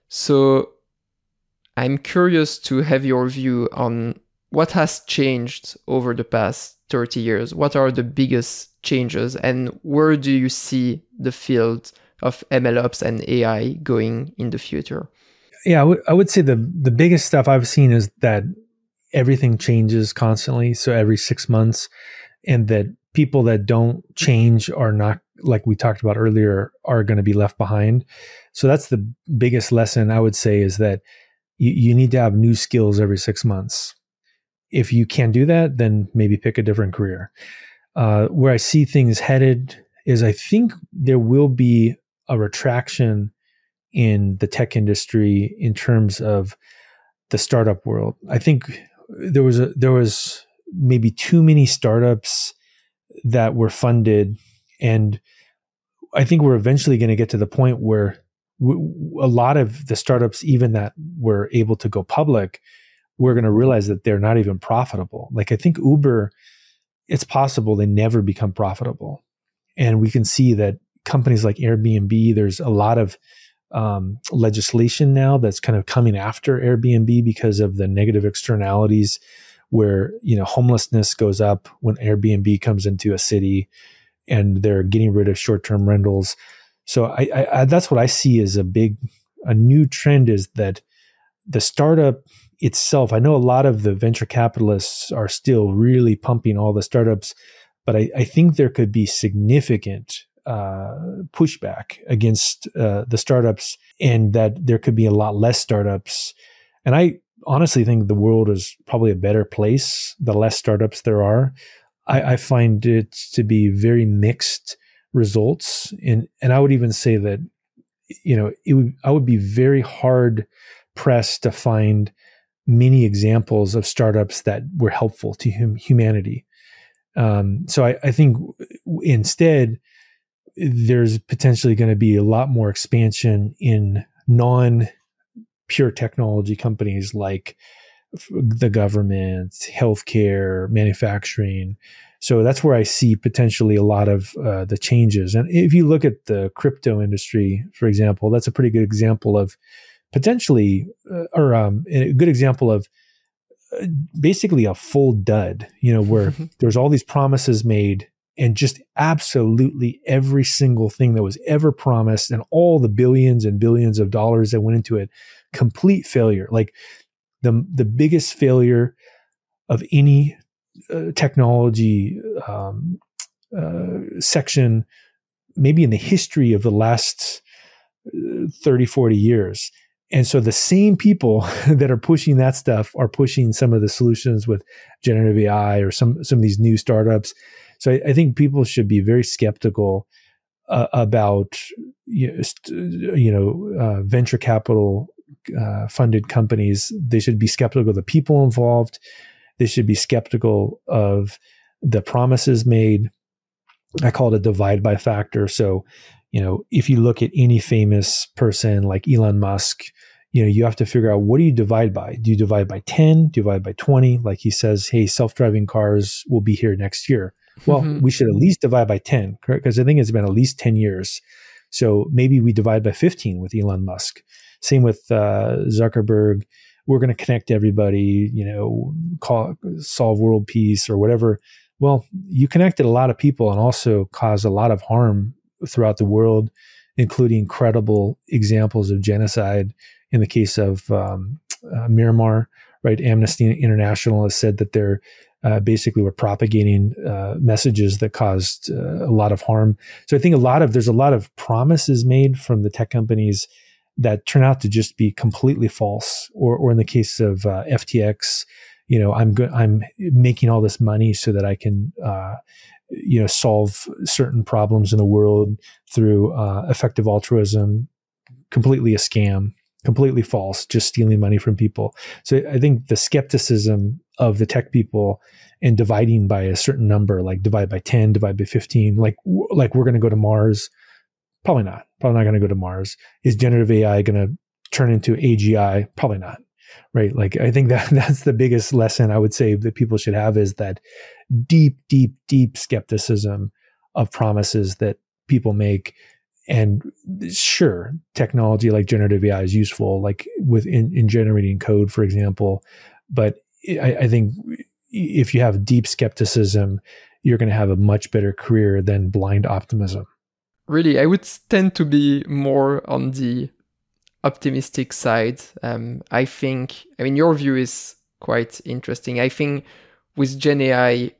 So I'm curious to have your view on what has changed over the past thirty years. What are the biggest changes, and where do you see the field of MLOps and A I going in the future? Yeah, I, w- I would say the the biggest stuff I've seen is that everything changes constantly. So every six months, and that people that don't change are not, like we talked about earlier, are going to be left behind. So that's the biggest lesson I would say, is that you, you need to have new skills every six months. If you can't do that, then maybe pick a different career. Uh, where I see things headed is, I think there will be a retraction in the tech industry in terms of the startup world. I think there was a, there was maybe too many startups that were funded, and I think we're eventually going to get to the point where w- a lot of the startups, even that were able to go public, we're going to realize that they're not even profitable. Like I think Uber, it's possible they never become profitable. And we can see that companies like Airbnb, there's a lot of um, legislation now that's kind of coming after Airbnb because of the negative externalities, where, you know, homelessness goes up when Airbnb comes into a city, and they're getting rid of short-term rentals. So I, I, I, that's what I see as a big, a new trend, is that the startup itself, I know a lot of the venture capitalists are still really pumping all the startups, but I, I think there could be significant uh, pushback against uh, the startups, and that there could be a lot less startups. And I honestly think the world is probably a better place the less startups there are. I, I find it to be very mixed results. And, and I would even say that, you know, it would, I would be very hard pressed to find many examples of startups that were helpful to hum, humanity. Um, so I, I think instead, there's potentially going to be a lot more expansion in non-pure technology companies like the government, healthcare, manufacturing. So that's where I see potentially a lot of uh, the changes. And if you look at the crypto industry, for example, that's a pretty good example of potentially, uh, or um, a good example of uh, basically a full dud, you know, where there's all these promises made and just absolutely every single thing that was ever promised and all the billions and billions of dollars that went into it, complete failure. Like the, the biggest failure of any uh, technology um, uh, section, maybe in the history of the last thirty, forty years. And so the same people that are pushing that stuff are pushing some of the solutions with generative A I or some, some of these new startups. So I, I think people should be very skeptical uh, about, you know, st- you know uh, venture capital uh, funded companies. They should be skeptical of the people involved. They should be skeptical of the promises made. I call it a divide by factor. So, you know, if you look at any famous person like Elon Musk, you know, you have to figure out, what do you divide by? Do you divide by ten? Do you divide by twenty? Like he says, hey, self-driving cars will be here next year. Well, mm-hmm. we should at least divide by ten, correct? Because I think it's been at least ten years. So maybe we divide by fifteen with Elon Musk. Same with uh, Zuckerberg. We're going to connect everybody, you know, call, solve world peace or whatever. Well, you connected a lot of people and also caused a lot of harm throughout the world, including credible examples of genocide. In the case of um, uh, Myanmar, right? Amnesty International has said that they're uh, basically were propagating uh, messages that caused uh, a lot of harm. So I think a lot of there's a lot of promises made from the tech companies that turn out to just be completely false. Or, or in the case of uh, F T X, you know, I'm go- I'm making all this money so that I can, uh, you know, solve certain problems in the world through uh, effective altruism. Completely a scam, completely false, just stealing money from people. So I think the skepticism of the tech people and dividing by a certain number, like divide by ten, divide by fifteen, like like we're going to go to Mars. Probably not. Probably not going to go to Mars. Is generative A I going to turn into A G I? Probably not. Right. Like, I think that that's the biggest lesson I would say that people should have, is that deep, deep, deep skepticism of promises that people make. And sure, technology like generative A I is useful, like with in, in generating code, for example. But I, I think if you have deep skepticism, you're going to have a much better career than blind optimism. Really, I would tend to be more on the optimistic side. Um, I think, I mean, your view is quite interesting. I think with Gen A I,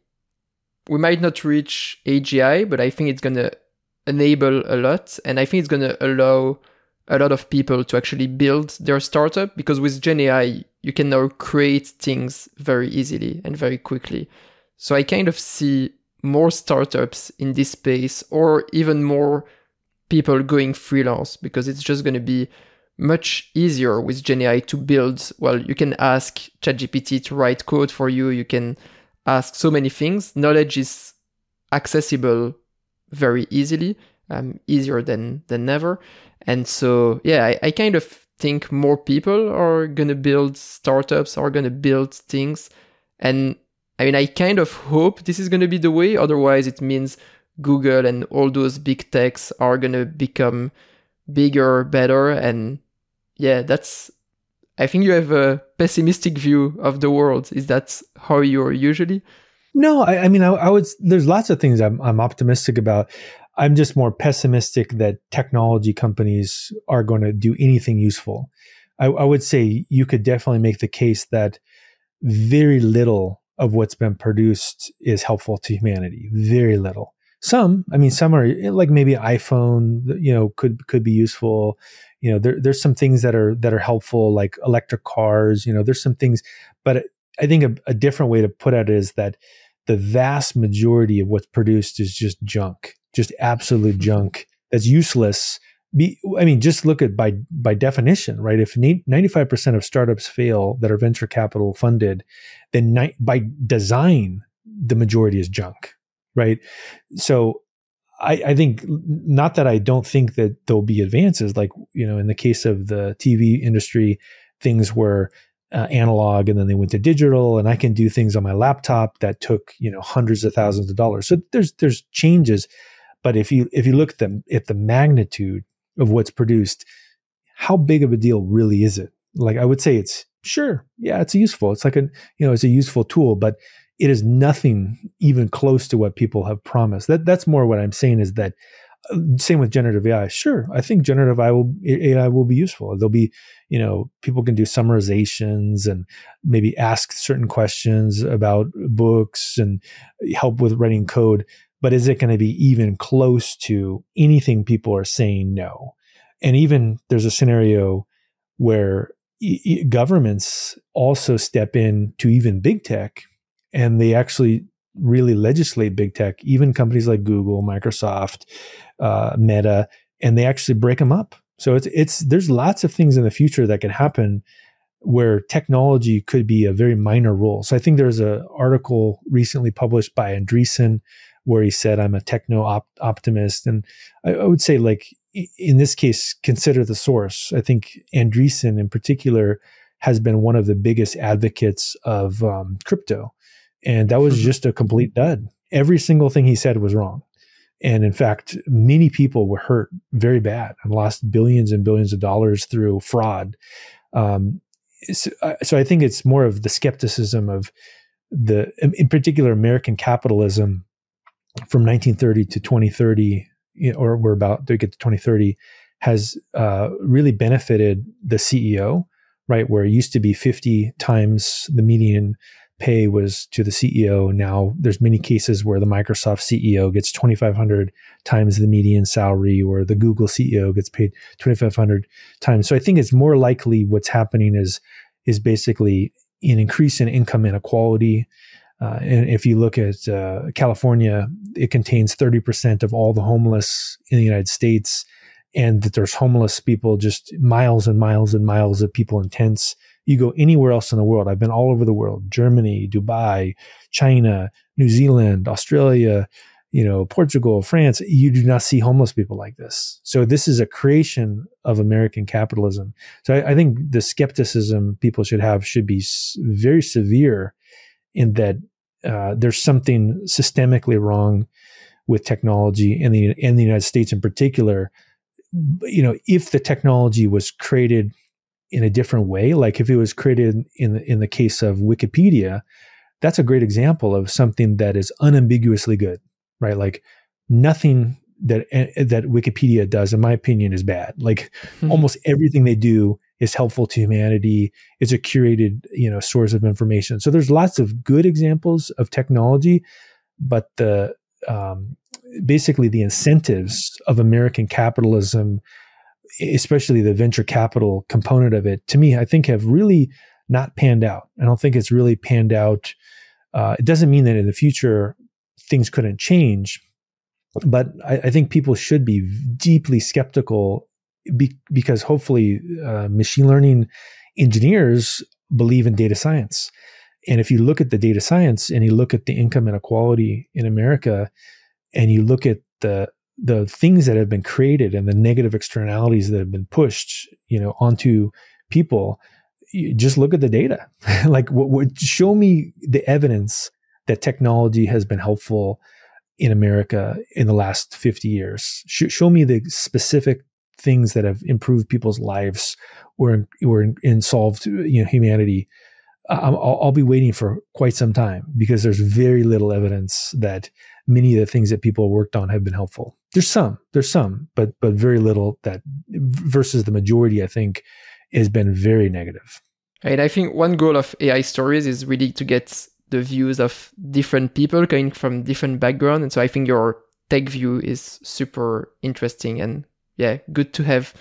we might not reach A G I, but I think it's going to enable a lot. And I think it's going to allow a lot of people to actually build their startup, because with Gen A I, you can now create things very easily and very quickly. So I kind of see more startups in this space, or even more people going freelance, because it's just going to be much easier with Gen A I to build. Well, you can ask ChatGPT to write code for you. You can ask so many things. Knowledge is accessible very easily, um, easier than, than ever. And so, yeah, I, I kind of think more people are going to build startups, are going to build things. And I mean, I kind of hope this is going to be the way. Otherwise, it means Google and all those big techs are going to become bigger, better. And yeah, that's, I think you have a pessimistic view of the world. Is that how you're usually? No, I, I mean, I, I would, there's lots of things I'm, I'm optimistic about. I'm just more pessimistic that technology companies are going to do anything useful. I, I would say you could definitely make the case that very little of what's been produced is helpful to humanity. Very little. Some, I mean, some are like maybe iPhone, you know, could could be useful. You know, there, there's some things that are that are helpful, like electric cars. You know, there's some things, but I think a, a different way to put it is that the vast majority of what's produced is just junk, just absolute junk that's useless. Be, I mean, just look at by by definition, right? If ninety-five percent of startups fail that are venture capital funded, then ni- by design, the majority is junk, right? So I, I think, not that I don't think that there'll be advances, like, you know, in the case of the T V industry, things were uh, analog and then they went to digital, and I can do things on my laptop that took, you know, hundreds of thousands of dollars. So there's there's changes, but if you if you look at the at the magnitude of what's produced, how big of a deal really is it? Like, I would say it's sure, yeah, it's useful. It's like a, you know, it's a useful tool, but it is nothing even close to what people have promised. That that's more what I'm saying is that uh, same with generative A I. Sure, I think generative A I will A I will be useful. There'll be, you know, people can do summarizations and maybe ask certain questions about books and help with writing code. But is it going to be even close to anything people are saying? No. And even there's a scenario where e- governments also step in to even big tech, and they actually really legislate big tech, even companies like Google, Microsoft, uh, Meta, and they actually break them up. So it's it's there's lots of things in the future that can happen where technology could be a very minor role. So I think there's an article recently published by Andreessen where he said, I'm a techno op- optimist. And I, I would say, like, in this case, consider the source. I think Andreessen in particular has been one of the biggest advocates of um, crypto. And that was mm-hmm. just a complete dud. Every single thing he said was wrong. And in fact, many people were hurt very bad and lost billions and billions of dollars through fraud. Um, so, so I think it's more of the skepticism of the, in particular, American capitalism from nineteen thirty to twenty thirty, you know, or we're about to get to twenty thirty, has uh, really benefited the C E O, right? Where it used to be fifty times the median pay was to the C E O. Now there's many cases where the Microsoft C E O gets twenty-five hundred times the median salary, or the Google C E O gets paid twenty-five hundred times. So I think it's more likely what's happening is, is basically an increase in income inequality. Uh, and if you look at uh, California, it contains thirty percent of all the homeless in the United States, and that there's homeless people, just miles and miles and miles of people in tents. You go anywhere else in the world. I've been all over the world: Germany, Dubai, China, New Zealand, Australia, you know, Portugal, France. You do not see homeless people like this. So this is a creation of American capitalism. So I, I think the skepticism people should have should be s- very severe, in that uh, there's something systemically wrong with technology in the in the United States in particular. You know, if the technology was created in a different way, like if it was created in the, in the case of Wikipedia, that's a great example of something that is unambiguously good, right? Like nothing that that Wikipedia does, in my opinion, is bad. Like mm-hmm. almost everything they do is helpful to humanity. It's a curated, you know, source of information. So there's lots of good examples of technology, but the um, basically the incentives of American capitalism, especially the venture capital component of it, to me, I think have really not panned out. I don't think it's really panned out. Uh, it doesn't mean that in the future things couldn't change, but I, I think people should be deeply skeptical be, because hopefully uh, machine learning engineers believe in data science. And if you look at the data science and you look at the income inequality in America, and you look at the the things that have been created and the negative externalities that have been pushed, you know, onto people, you just look at the data. Like, what, what, show me the evidence that technology has been helpful in America in the last fifty years. Sh- show me the specific things that have improved people's lives or or in, in solved, you know, humanity. I'll, I'll be waiting for quite some time, because there's very little evidence that many of the things that people worked on have been helpful. There's some, there's some, but but very little that, versus the majority, I think, has been very negative. And I think one goal of A I Stories is really to get the views of different people coming from different backgrounds. And so I think your tech view is super interesting, and yeah, good to have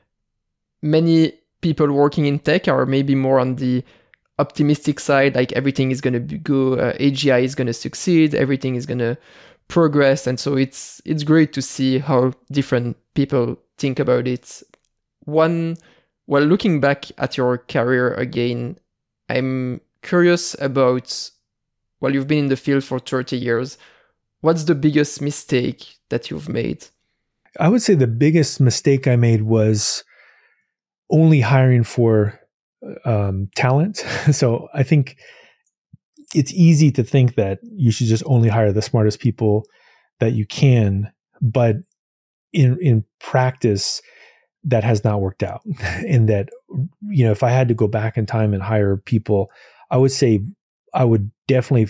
many people working in tech, or maybe more on the optimistic side, like everything is going to go, uh, A G I is going to succeed, everything is going to progress. And so it's it's great to see how different people think about it. One, well, looking back at your career again, I'm curious about, well, you've been in the field for thirty years. What's the biggest mistake that you've made? I would say the biggest mistake I made was only hiring for um, talent. So I think it's easy to think that you should just only hire the smartest people that you can, but in in practice, that has not worked out. And that, you know, if I had to go back in time and hire people, I would say I would definitely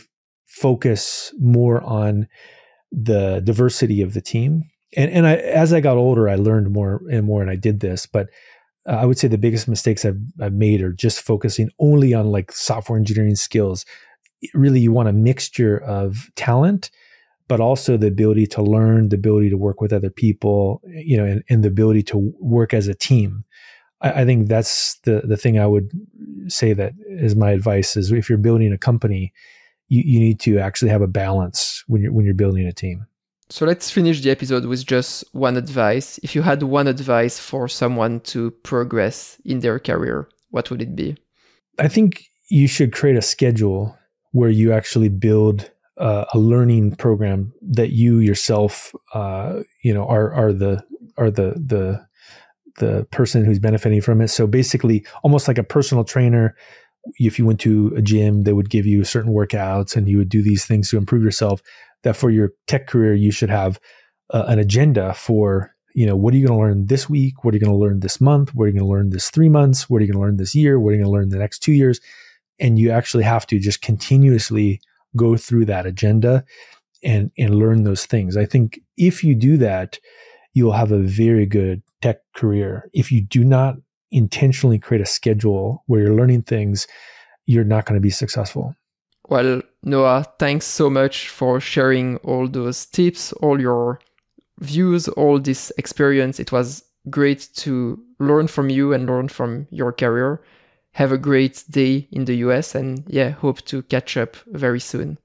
focus more on the diversity of the team. And and I, as I got older, I learned more and more, and I did this. But uh, I would say the biggest mistakes I've, I've made are just focusing only on like software engineering skills. Really, you want a mixture of talent, but also the ability to learn, the ability to work with other people, you know, and, and the ability to work as a team. I, I think that's the the thing I would say that is my advice is if you're building a company, you, you need to actually have a balance when you're when you're building a team. So let's finish the episode with just one advice. If you had one advice for someone to progress in their career, what would it be? I think you should create a schedule where you actually build uh, a learning program that you yourself, uh, you know, are are the are the the the person who's benefiting from it. So basically, almost like a personal trainer. If you went to a gym, they would give you certain workouts, and you would do these things to improve yourself. That for your tech career, you should have uh, an agenda for, you know, what are you going to learn this week? What are you going to learn this month? What are you going to learn this three months? What are you going to learn this year? What are you going to learn the next two years? And you actually have to just continuously go through that agenda and, and learn those things. I think if you do that, you'll have a very good tech career. If you do not intentionally create a schedule where you're learning things, you're not going to be successful. Well, Noah, thanks so much for sharing all those tips, all your views, all this experience. It was great to learn from you and learn from your career. Have a great day in the U S and yeah, hope to catch up very soon.